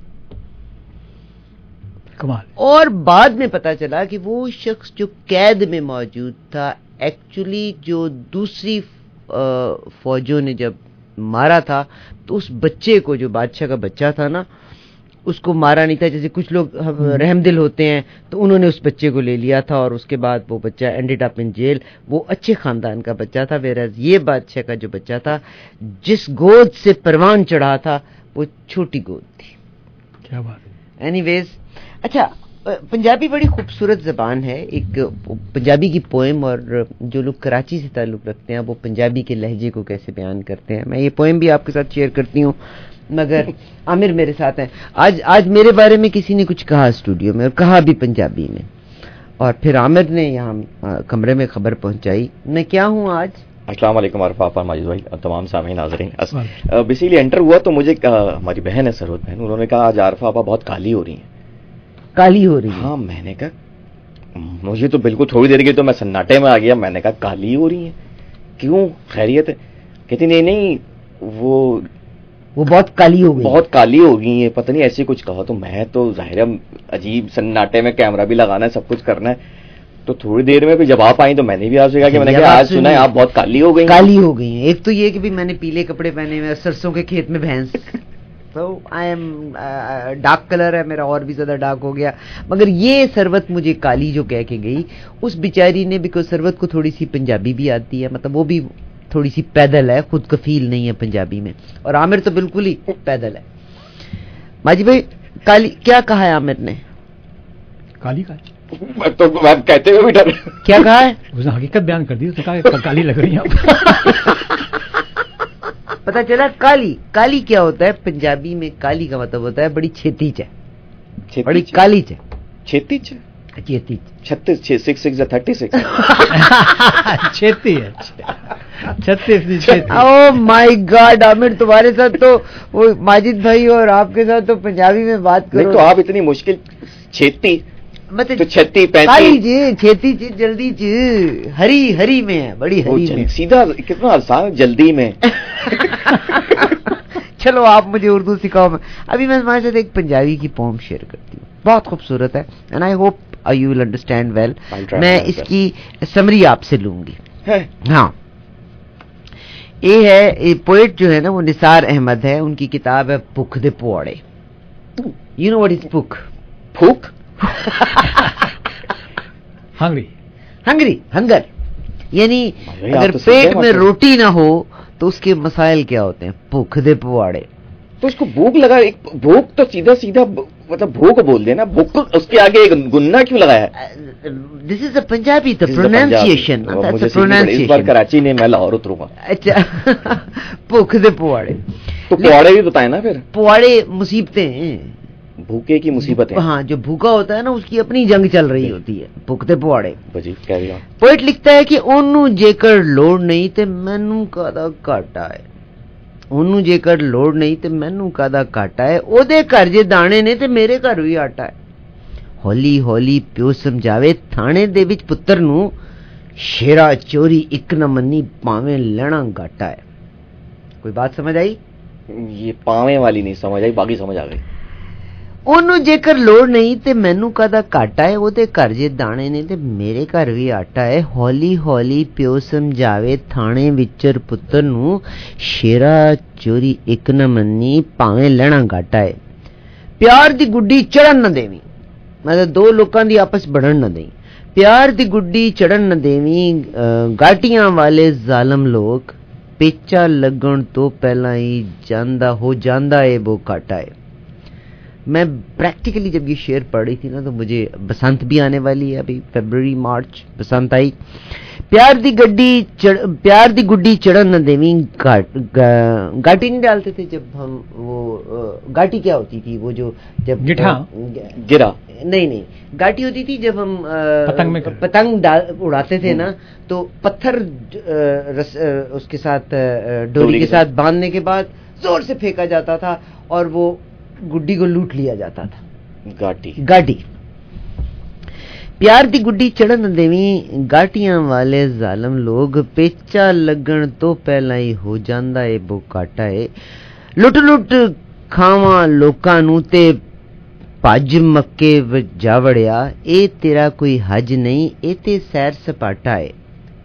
کمال. اور بعد میں پتا چلا کہ وہ شخص جو قید میں موجود تھا ایکچولی جو دوسری فوجوں نے جب مارا تھا تو اس بچے کو, جو بادشاہ کا بچہ تھا نا, اس کو مارا نہیں تھا. جیسے کچھ لوگ رحم دل ہوتے ہیں تو انہوں نے اس بچے کو لے لیا تھا اور اس کے بعد وہ بچہ اینڈڈ اپ ان جیل. وہ اچھے خاندان کا بچہ تھا, ویرز یہ بادشاہ کا جو بچہ تھا جس گود سے پروان چڑھا تھا وہ چھوٹی گود تھی. کیا بات ہے. اینی ویز, اچھا پنجابی بڑی خوبصورت زبان ہے. ایک پنجابی کی پوئم, اور جو لوگ کراچی سے تعلق رکھتے ہیں وہ پنجابی کے لہجے کو کیسے بیان کرتے ہیں, میں یہ پوئم بھی آپ کے ساتھ شیئر کرتی ہوں, مگر عامر میرے ساتھ ہیں. آج میرے بارے میں کسی نے کچھ کہا اسٹوڈیو میں, اور کہا بھی پنجابی میں, اور پھر عامر نے یہاں کمرے میں خبر پہنچائی. میں کیا ہوں آج؟ السلام علیکم عارف آپا, ماجد بھائی اور تمام سامعین ناظرین. بیسیکلی انٹر ہوا تو مجھے ہماری بہن ہے سرود بہن, انہوں نے کہا آج عارف آپا بہت کالی ہو رہی ہیں. کالی ہو رہی ہے؟ ہاں. میں نے کہا مجھے تو بالکل تھوڑی دیر کی تو میں سناٹے میں آ گیا. میں نے کہا کالی ہو رہی ہیں, کیوں, خیریت ہے؟ کہتی نہیں وہ بہت کالی ہو گئی, بہت کالی ہو گئی ہیں, پتہ نہیں ایسے کچھ کہا. تو میں تو ظاہر عجیب سناٹے میں کیمرہ بھی لگانا ہے, سب کچھ کرنا ہے. تو تھوڑی دیر میں بھی جب آپ آئیں تو میں نے بھی آپ سے کہا کہ میں نے کہا آج سنا ہے آپ بہت کالی ہو گئی. کالی ہو گئی ہیں. ایک تو یہ کہ بھی میں نے پیلے کپڑے پہنے ہوئے, سرسوں کے کھیت میں بھینس, تو آئی ایم ڈارک کلر ہے میرا, اور بھی زیادہ ڈارک ہو گیا. مگر یہ سروت مجھے کالی جو کہہ کے گئی, اس بیچاری نے, بیکاز سروت کو تھوڑی سی پنجابی بھی آتی ہے, مطلب وہ بھی تھوڑی سی پیدل ہے, خود کفیل نہیں ہے پنجابی میں, اور عامر تو بالکل ہی پیدل ہے. ماجی بھائی کالی کیا کہا ہے عامر نے؟ کالی کا تو کہتے ہوئے بھی ڈر. کیا کہا ہے؟ اس نے حقیقت بیان کر دی, اس نے کہا کہ کالی لگ رہی ہیں. پتا چلا کالی. کالی کیا ہوتا ہے پنجابی میں؟ کالی کا مطلب ہوتا ہے بڑی چھیتی چ, بڑی کالی چ, چھیتی چ, چھیتی 36 36 چھیتی ہے 36. او مائی گاڈ عامر, تمہارے ساتھ تو وہ ماجد بھائی اور آپ کے ساتھ تو پنجابی میں بات کرو تو آپ اتنی مشکل چھیتی تو 36 کالی جی, چھیتی چ, جلدی چ, ہری ہری میں ہے, بڑی ہری میں. سیدھا کتنا آسان, جلدی میں. چلو آپ مجھے اردو سکھاؤ. ابھی میں تمہارے ساتھ ایک پنجابی کی پوم شیئر کرتی ہوں, بہت خوبصورت ہے, and I hope you will understand well. میں اس کی سمری آپ سے لوں گی. ہاں, یہ ہے پوئٹ جو ہے نا وہ نثار احمد ہے, ان کی کتاب ہے بھوک دے پواڑے. یو نو واٹ از بھوک؟ بھوک ہنگری ہنگر, یعنی اگر پیٹ میں روٹی نہ ہو تو اس کے مسائل کیا ہوتے ہیں؟ بھوک دے پواڑے. تو اس کو بھوک لگا, بھوک تو سیدھا مطلب بھوک بول دینا, بھوک اس کے آگے گننا کیوں لگایا ہے؟ This is a Punjabi pronunciation. اس بار کراچی نے میں لاہور اتروں گا. اچھا, بھوک دے پواڑے. تو پواڑے بھی بتائیں نا پھر. پواڑے مصیبتیں ہیں, بھوکے کی مصیبت ہے. ہاں, جو بھوکا ہوتا ہے نا اس کی اپنی جنگ چل رہی ہوتی ہے. بھوکتے پواڑے. پوئٹ لکھتا ہے کہ اونوں جیکر لوڑ نہیں تے مینوں کادا گھاٹا ہے. ਉਹਨੂੰ ਜੇਕਰ ਲੋੜ ਨਹੀਂ ਤੇ ਮੈਨੂੰ ਕਾਹਦਾ ਘਾਟਾ ਹੈ, ਉਹਦੇ ਘਰ ਜੇ ਦਾਣੇ ਨੇ ਤੇ ਮੇਰੇ ਘਰ ਵੀ ਆਟਾ ਹੈ। ਹੌਲੀ ਹੌਲੀ ਪਿਓ ਸਮਝਾਵੇ ਥਾਣੇ ਦੇ ਵਿੱਚ ਪੁੱਤਰ ਨੂੰ, ਸ਼ੇਰਾ ਚੋਰੀ ਇੱਕ ਨਾ ਮੰਨੀ ਭਾਵੇਂ ਲੈਣਾ ਘਾਟਾ ਹੈ। ਕੋਈ ਬਾਤ ਸਮਝ ਆਈ? یہ پاویں والی نہیں سمجھ آئی, باقی سمجھ آ گئی. ਉਹਨੂੰ ਜੇਕਰ ਲੋੜ ਨਹੀਂ ਤੇ ਮੈਨੂੰ ਕਾਹਦਾ ਘਾਟਾ ਹੈ, ਉਹਦੇ ਘਰ ਜੇ ਦਾਣੇ ਨੇ ਤੇ ਮੇਰੇ ਘਰ ਵੀ ਆਟਾ ਹੈ। ਹੌਲੀ ਹੌਲੀ ਪਿਓ ਸਮਝਾਵੇ ਥਾਣੇ ਵਿਚਰ ਪੁੱਤਰ ਨੂੰ, ਸ਼ੇਰਾ ਚੋਰੀ ਇੱਕ ਨਾ ਮੰਨੀ ਭਾਵੇਂ ਲੈਣਾ ਘਾਟਾ ਹੈ। ਪਿਆਰ ਦੀ ਗੁੱਡੀ ਚੜਨ ਨਾ ਦੇਵੀਂ, ਮਤਲਬ ਦੋ ਲੋਕਾਂ ਦੀ ਆਪਸ बढ़न ਨਾ ਦੇਈਂ। ਪਿਆਰ ਦੀ ਗੁੱਡੀ ਚੜਨ ਨਾ ਦੇਵੀਂ, ਗਾਟੀਆਂ ਵਾਲੇ ਜ਼ਾਲਮ ਲੋਕ, पेचा लगन तो पहला ही हो जांदा है वो काटा है। मैं प्रैक्टिकली जब ये शेर पढ़ रही थी ना तो मुझे बसंत भी आने वाली है, अभी फरवरी मार्च बसंत आई। प्यार दी गुड्डी चढ़न न देवी, गाटी नहीं डालते थे जब हम, वो गाटी क्या होती थी, वो जो जब गिरा नहीं गाटी होती थी जब हम पतंग उड़ाते थे ना, तो पत्थर उसके साथ डोरी के साथ बांधने के बाद जोर से फेंका जाता था और वो गुड्डी को लूट लिया जाता था। गाटी प्यार दी गुड्डी चढ़न देवी, गाटियां वाले जालम लोग, पेचा लगन तो पहला ही हो जांदा है वो काटा है। लुट लुट खावा लोकां नू ते भज मक्के जा वड़िया, ए तेरा कोई हज नहीं, ए ते सैर सपाटा है।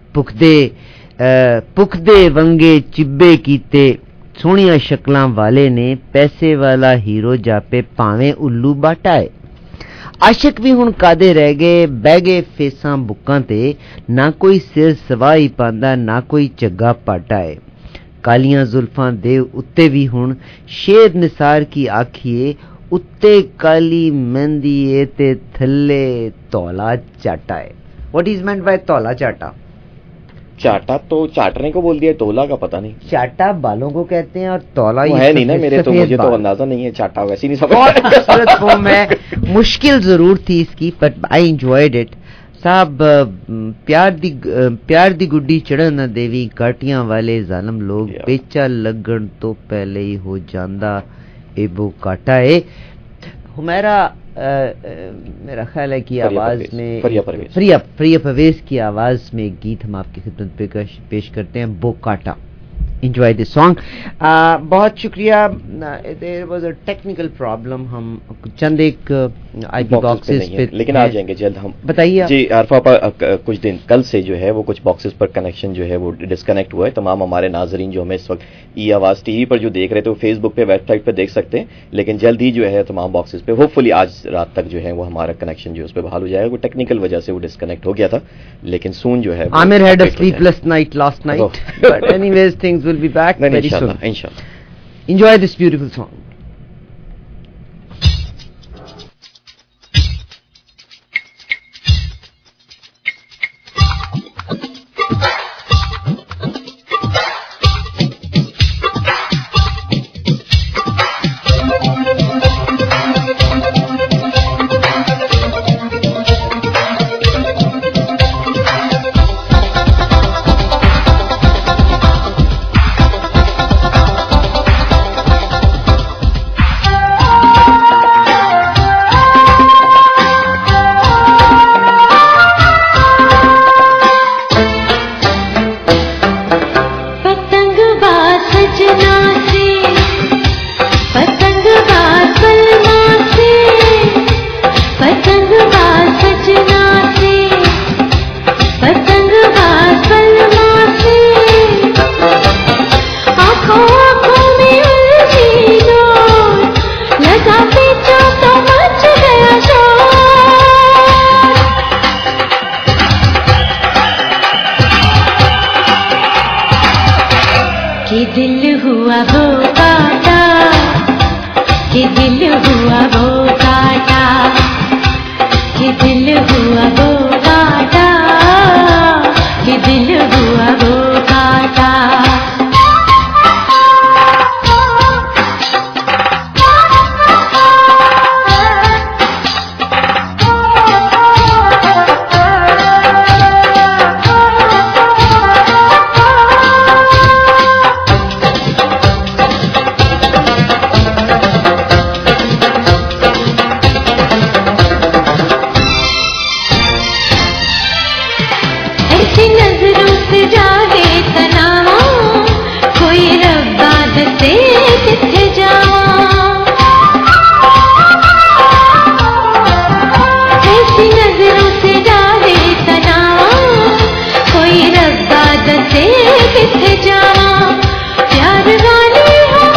पुखदे वंगे चिब्बे कीते, सोहणियां शक्लां वाले ने, पैसे वाला हीरो जापे भावें उल्लू बाटा है। आशिक भी हुण कादे रह गए, बह गए फेसां बुक्कां ते, ना कोई सिर सवाही पांदा ना कोई चग्गा पाटा है। कालियां जुल्फां दे उत्ते भी हुण शेर निसार की आखिए, उत्ते काली मेहंदी ए ते थल्ले तौला चाटा है। व्हाट इज मेंट बाय तौला चाटा? चाटा तो चाटने को बोल दिया, तोला का पता नहीं। चाटा बालों को कहते हैं और तौला ये है नहीं ना मेरे, तो मुझे तो अंदाजा नहीं है, चाटा वैसे नहीं समझ में मुश्किल जरूर थी इसकी, बट आई एंजॉयड इट। साहब प्यार दी गुड्डी चढ़न न देवी, काटियां वाले जालम लोग, पेचा लगन तो पहले ही हो जांदा ए वो काटा है। हुमैरा मेरा ख्याल है कि आवाज में प्रिया परवेज की आवाज में एक गीत हम आपकी खिदमत पे पेश करते हैं, बोकाटा। enjoy this song. बहुत शुक्रिया. There was a technical problem. हम चंद एक IP boxes पे लेकिन आ जाएंगे जल्द. हम बताइए जी आरफा पर कुछ दिन कल से जो है वो कुछ बॉक्सेस पर कनेक्शन जो है वो डिस्कनेक्ट हुआ है. तमाम हमारे नाजरीन जो हमें इस वक्त ई आवाज़ टीवी पर जो देख रहे थे वो फेसबुक पे वेबसाइट पे देख सकते हैं, लेकिन जल्द ही जो है तमाम बॉक्सेस पे होपफुली आज रात तक जो है वो हमारा कनेक्शन जो है उस पर बहाल हो जाएगा. वो टेक्निकल वजह से वो डिस्कनेक्ट हो गया था, लेकिन सून जो है Aamir had a sleepless night last night, but anyways things will be back very soon. Inshallah. Enjoy this beautiful song. कि दिल हुआ वो काटा, कि दिल हुआ वो काटा, कि दिल हुआ वो